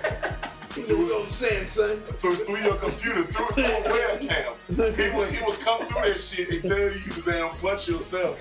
He knew what I'm saying, son. Through your computer, through webcam. He would come through that shit and tell you to damn punch yourself.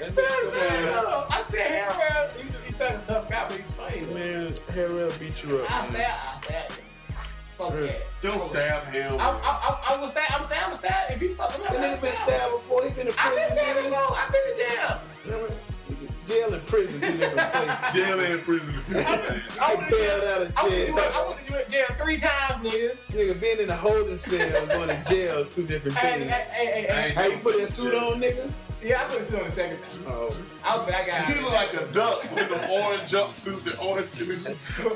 I'm saying Harrell, he's such a tough guy, but he's funny. Man, Harrell beat you up. I'll stab him. Fuck that. Don't stab him. I'm gonna stab. I'm saying I'm gonna stab. If you fuck him up, that nigga been stabbed before. He been in prison. I've been stabbed before. I've been to jail. Jail and prison, 2 different places. Jail and prison. I went to jail. I went to jail 3 times, nigga. Nigga, being in a holding cell, going to jail, 2 different things. Hey. How you put that suit on, nigga? Yeah, I put a suit on the second time. Oh. I got. He look like a duck with the orange jumpsuit, the orange condition. But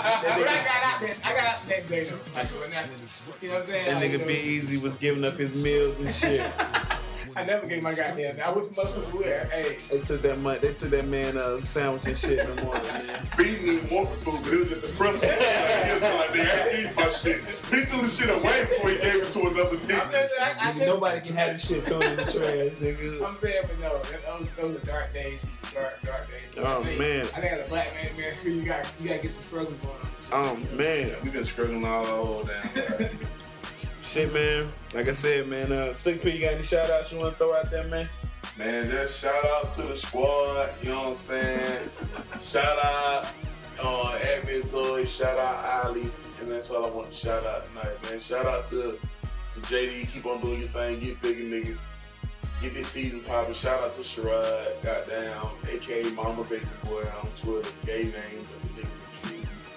I got out that day though. Like, you know what I'm saying? That nigga Be Easy was giving up his meals and shit. I never gave my goddamn. I wish motherfuckers would. Hey. They took that man sandwich and shit in the morning, man. Beating him more food, he was at the front. He was like, nigga, I eat my shit. He threw the shit away before he gave it to another nigga. Nobody can have the shit thrown in the trash, nigga. I'm saying, but no, those are dark days. Dark days. Oh, man. I think as a black man, you gotta get some struggle going on. Oh, man. We've been struggling all the whole damn life. Shit, man. Like I said, man, Slick P, you got any shout outs you want to throw out there, man? Man, just shout out to the squad, you know what I'm saying? Shout out Admin Zoe, shout out Ali, and that's all I want to shout out tonight, man. Shout out to JD, keep on doing your thing, get bigger, nigga. Get this season popping. Shout out to Sherrod, goddamn, aka Mama Baby Boy on Twitter, gay name, but the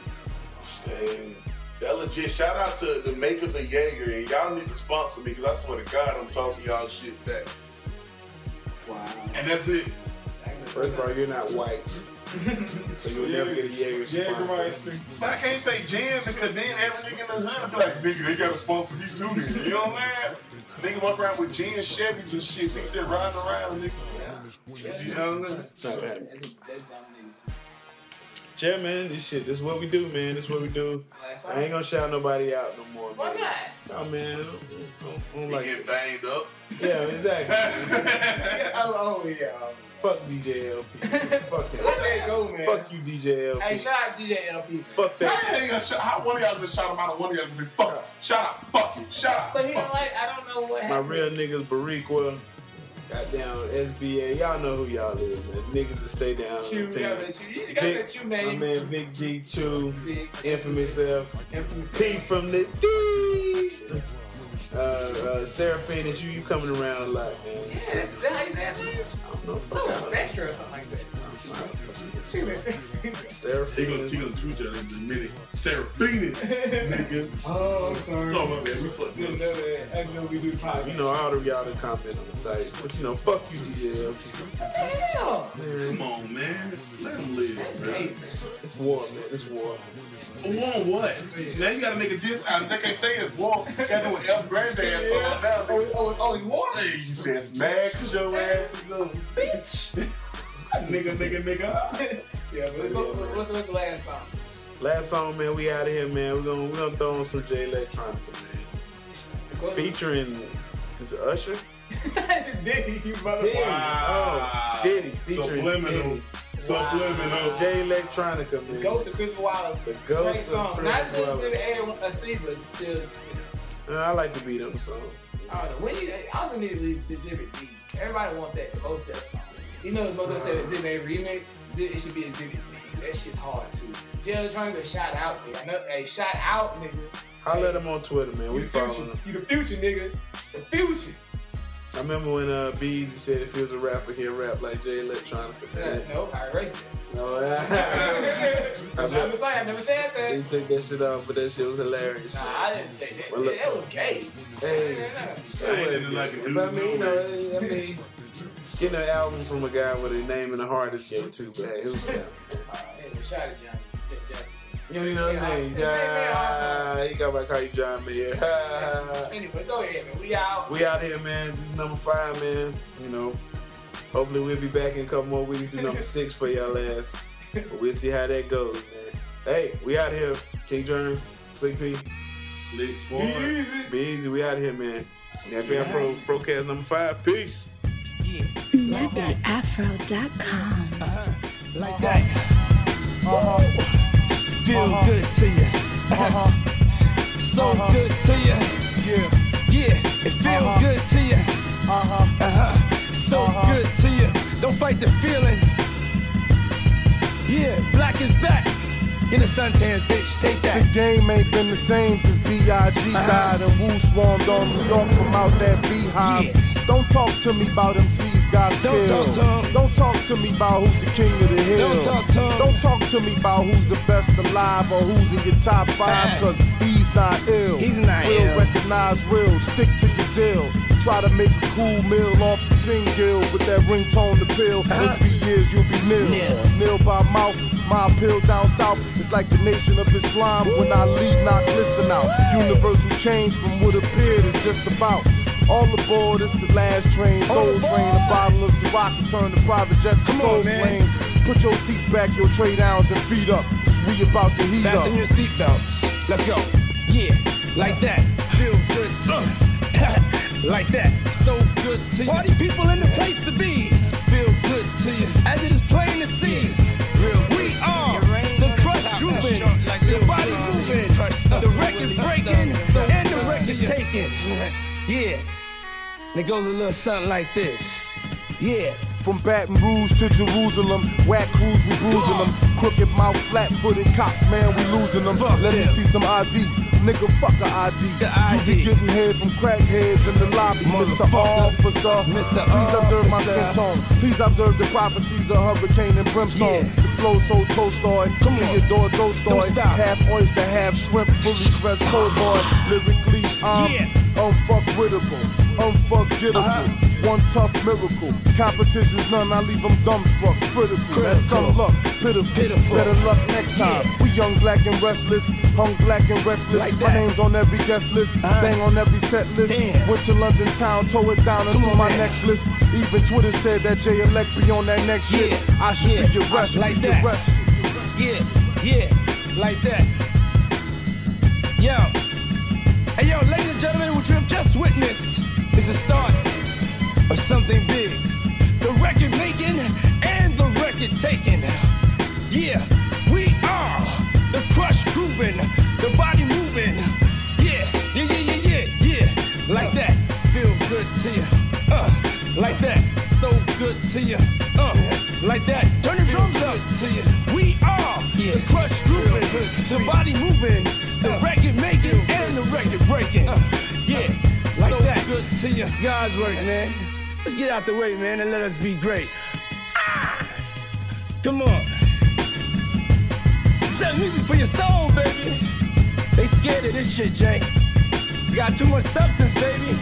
nigga. And that legit, shout out to the makers of Jaeger, and y'all need to sponsor me, because I swear to God, I'm tossing y'all shit back. Wow. And that's it. First of all, you're not white. So you'll never get a Jaeger sponsor. But I can't say jams because then every nigga in the hood be like, nigga, they got a sponsor these two niggas. You know what I'm saying? Nigga walk around with Jams, Chevys and shit. Nigga just riding around, nigga. You know what I'm saying? Yeah, man, this is what we do, man. This is what we do. I ain't gonna shout nobody out no more. Why man. not? Oh, man, I don't like get banged up. Yeah, exactly. Oh, yeah. Fuck DJ LP. Fuck that. Let that go, man. Fuck you, DJ LP. Hey, shout out DJ LP. Fuck that. How one of y'all just shout him out and one of y'all just say, fuck, shout out, fuck you, shout out. But he don't like, I don't know what My happened. real niggas, Bariqua, goddamn SBA. Y'all know who y'all is, man. Niggas that stay down. You got that you my name. man Big D2, Infamous F, P from the D. Seraphine, is you coming around a lot, man. Yeah, that's how you say it. Oh, Spectre or something like that. Seraphine. He gonna tweet y'all in a minute. Seraphine, nigga. Oh, I'm sorry. Oh, my bad. We fucked up. I know we do podcast. You know, all of y'all that comment on the site. But, you know, fuck you, DJ LP. Hell. Come on, man. Let him live, man. It's war, man. It's war. War on what? Now you gotta make a diss out. They can't say it's war. You gotta do an F granddad song now. Oh, you war? Hey, you just mad cause your ass is little bitch. nigga. Yeah, but what's the last song? Last song, man, we out of here, man. We're gonna throw on some J Electronica, man. Featuring, is it Usher? Diddy, you mother. Diddy. Wow. Oh, Diddy. Featuring Subliminal. Diddy. Subliminal. J Electronica, man. The Ghost of Christopher Wallace. The Ghost Great of song. Not just Christopher with a C, but still. I like the beat of the song. I don't know. When you, I also need to release the Exhibit B. Everybody want that Most Def song. You know, it's supposed to say Exhibit A remix. It should be Exhibit B. That shit's hard too. Just trying to shout out, nigga. I know, hey, shout out, nigga. Holla at him on Twitter, man. We following him. You the future, nigga. The future. I remember when Beezy said if he was a rapper, he'd rap like J Electronica. No, I erased it. No, I never said that. He took that shit off, but that shit was hilarious. Nah, I didn't say that. Well, look, that was gay. Hey, I ain't into like a dude. but I mean, you know, getting an album from a guy with a name in the heart is gay too. But hey, who's that? Shout out to John. You don't even know his name. John. He got my call you John Mayer. Anyway, go ahead, man. We out. We out here, man. This is number 5, man. You know, hopefully we'll be back in a couple more weeks. Do number 6 for y'all ass. But we'll see how that goes, man. Hey, we out here. King Germ, Slick P. Slick Squad. Be easy. We out here, man. Nappy Afro, Frocast number 5. Peace. NappyAfro.com. Like that. Feel good to you. So good to you. Yeah, it feel good to you. So good to you. Don't fight the feeling. Yeah, black is back. Get a suntan, bitch, take that. The game ain't been the same since B.I.G. died and Wu swarmed on New York from out that beehive. Yeah. Don't talk to me about MCs got skill. Don't talk to him. Don't talk to me about who's the king of the hill. Don't talk to him. Don't talk to me about who's the best alive or who's in your top 5, cause he's not ill. He's not real ill. Recognize real, stick to your deal. Try to make a cool meal off the single with that ringtone to pill. In 3 years you'll be nil. Nil by mouth, my appeal down south. It's like the nation of Islam when I lead, not listen out. Universal change from what appeared is just about. All aboard, it's the last train, soul train. A bottle of Ciroc can turn the private jet to soul plane. Put your seats back, your tray downs and feet up, cause we about to heat up. Fasten your seatbelts. Let's go. Yeah, like that. Feel good to you. Like that. So good to you. Party people in the place to be. Feel good to you. As it is plain to see. We are the crush grooving, the body moving, the record breaking, and the record taking. Yeah. And it goes a little something like this. Yeah. From Baton Rouge to Jerusalem, whack crews, we bruising them. Crooked mouth, flat-footed cops, man, we losing them. Let me see some ID. Nigga, fuck a ID. You be getting head from crackheads in the lobby. Mr. Officer, please observe my skin tone. Please observe the prophecies of hurricane and brimstone. The flow so Tolstoy, Theodore Tolstoy. Half oyster, half shrimp, fully dressed cowboy. Lyrically, I'm unfuckwittable, unforgettable. One tough miracle. Competition's none, I leave them dumbstruck. Critical. That's some luck. Pitiful. Better luck next time. We young, black, and restless. Hung black and reckless. My name's on every guest list. Bang on every set list. Went to London town, tore it down and threw my necklace. Even Twitter said that Jay Elect be on that next shit. I should be arrested. Like that. Yeah, like that. Yo. Hey, yo, ladies and gentlemen, what you have just witnessed is the start of something big. The record making and the record taking. Yeah, we are the crush grooving, the body moving. Yeah. Like that. Feel good to you. Like that. So good to you. Like that. Turn the drums up to you. We are the crush grooving, the body moving, the record making and the record breaking. Like so that. Good to you. It's God's work, man. Let's get out the way, man, and let us be great. Come on. It's that music for your soul, baby. They scared of this shit, Jay. You got too much substance, baby.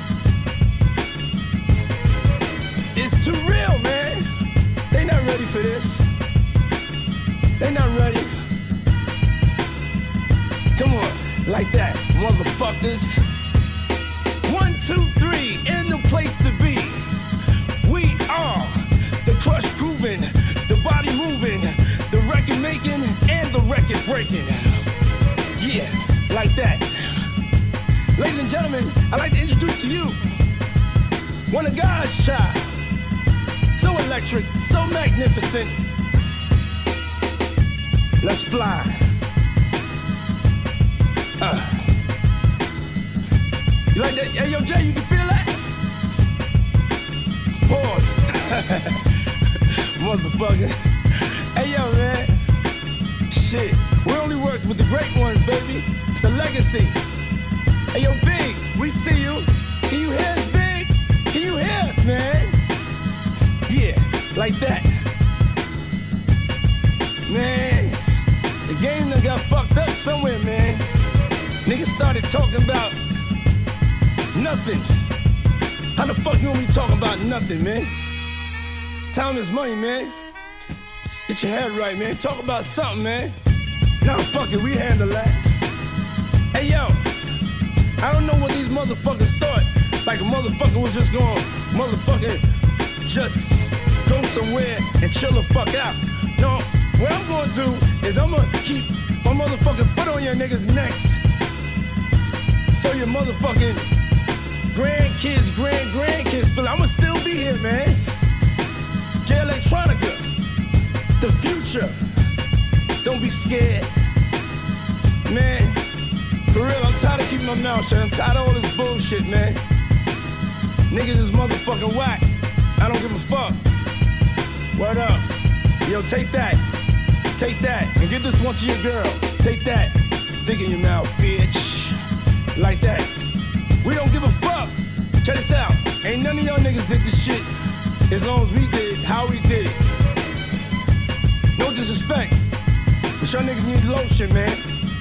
It's too real, man. They not ready for this. They not ready. Come on, like that, motherfuckers. 1, 2, 3, in the place to be. We are the crush grooving, the body moving, the record making, and the record breaking. Yeah, like that. Ladies and gentlemen, I'd like to introduce to you one of God's child. So electric, so magnificent. Let's fly. You like that? Hey, yo, Jay, you can feel that? Pause. Motherfucker. Hey, yo, man. Shit. We only worked with the great ones, baby. It's a legacy. Hey, yo, Big, we see you. Can you hear us, Big? Can you hear us, man? Yeah, like that. Man, the game done got fucked up somewhere, man. Niggas started talking about nothing. How the fuck you want me talking about nothing, man? Time is money, man. Get your head right, man. Talk about something, man. Nah, fuck it, we handle that. Hey, yo, I don't know what these motherfuckers thought. Like a motherfucker was just going, motherfucking just go somewhere and chill the fuck out. No, what I'm gonna do is I'm gonna keep my motherfucking foot on your niggas' necks. So your motherfucking grandkids, grandkids feel I'ma still be here, man. Jay Electronica, the future. Don't be scared. Man, for real, I'm tired of keeping my mouth shut. I'm tired of all this bullshit, man. Niggas is motherfucking whack. I don't give a fuck. Word up. Yo, take that. Take that. And give this one to your girl. Take that. Dick in your mouth, bitch. Like that. We don't give a fuck. Check this out. Ain't none of y'all niggas did this shit as long as we did how we did it. No disrespect. But y'all niggas need lotion, man.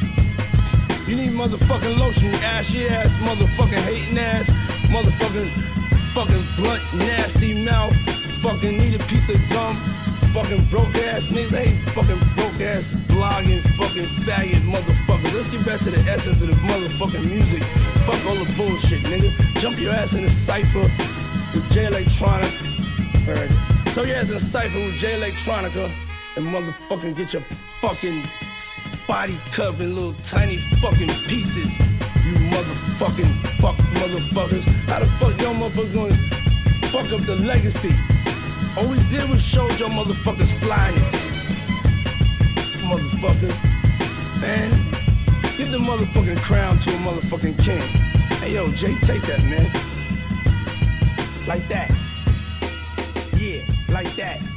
You need motherfucking lotion, you ashy ass, motherfucking hating ass, motherfucking fucking blunt, nasty mouth, fucking need a piece of gum, fucking broke ass niggas, hey, fucking broke ass blogging, fucking faggot motherfucker. Let's get back to the essence of the motherfucking music. Fuck all the bullshit, nigga. Jump your ass in a cypher with Jay Electronica. Throw your ass in a cypher with Jay Electronica and motherfucking get your fucking body covered in little tiny fucking pieces. You motherfucking fuck motherfuckers. How the fuck y'all motherfuckers gonna fuck up the legacy? All we did was show y'all motherfuckers flyness. Motherfuckers. Man, give the motherfucking crown to a motherfucking king. Hey yo, Jay, take that, man. Like that. Yeah, like that.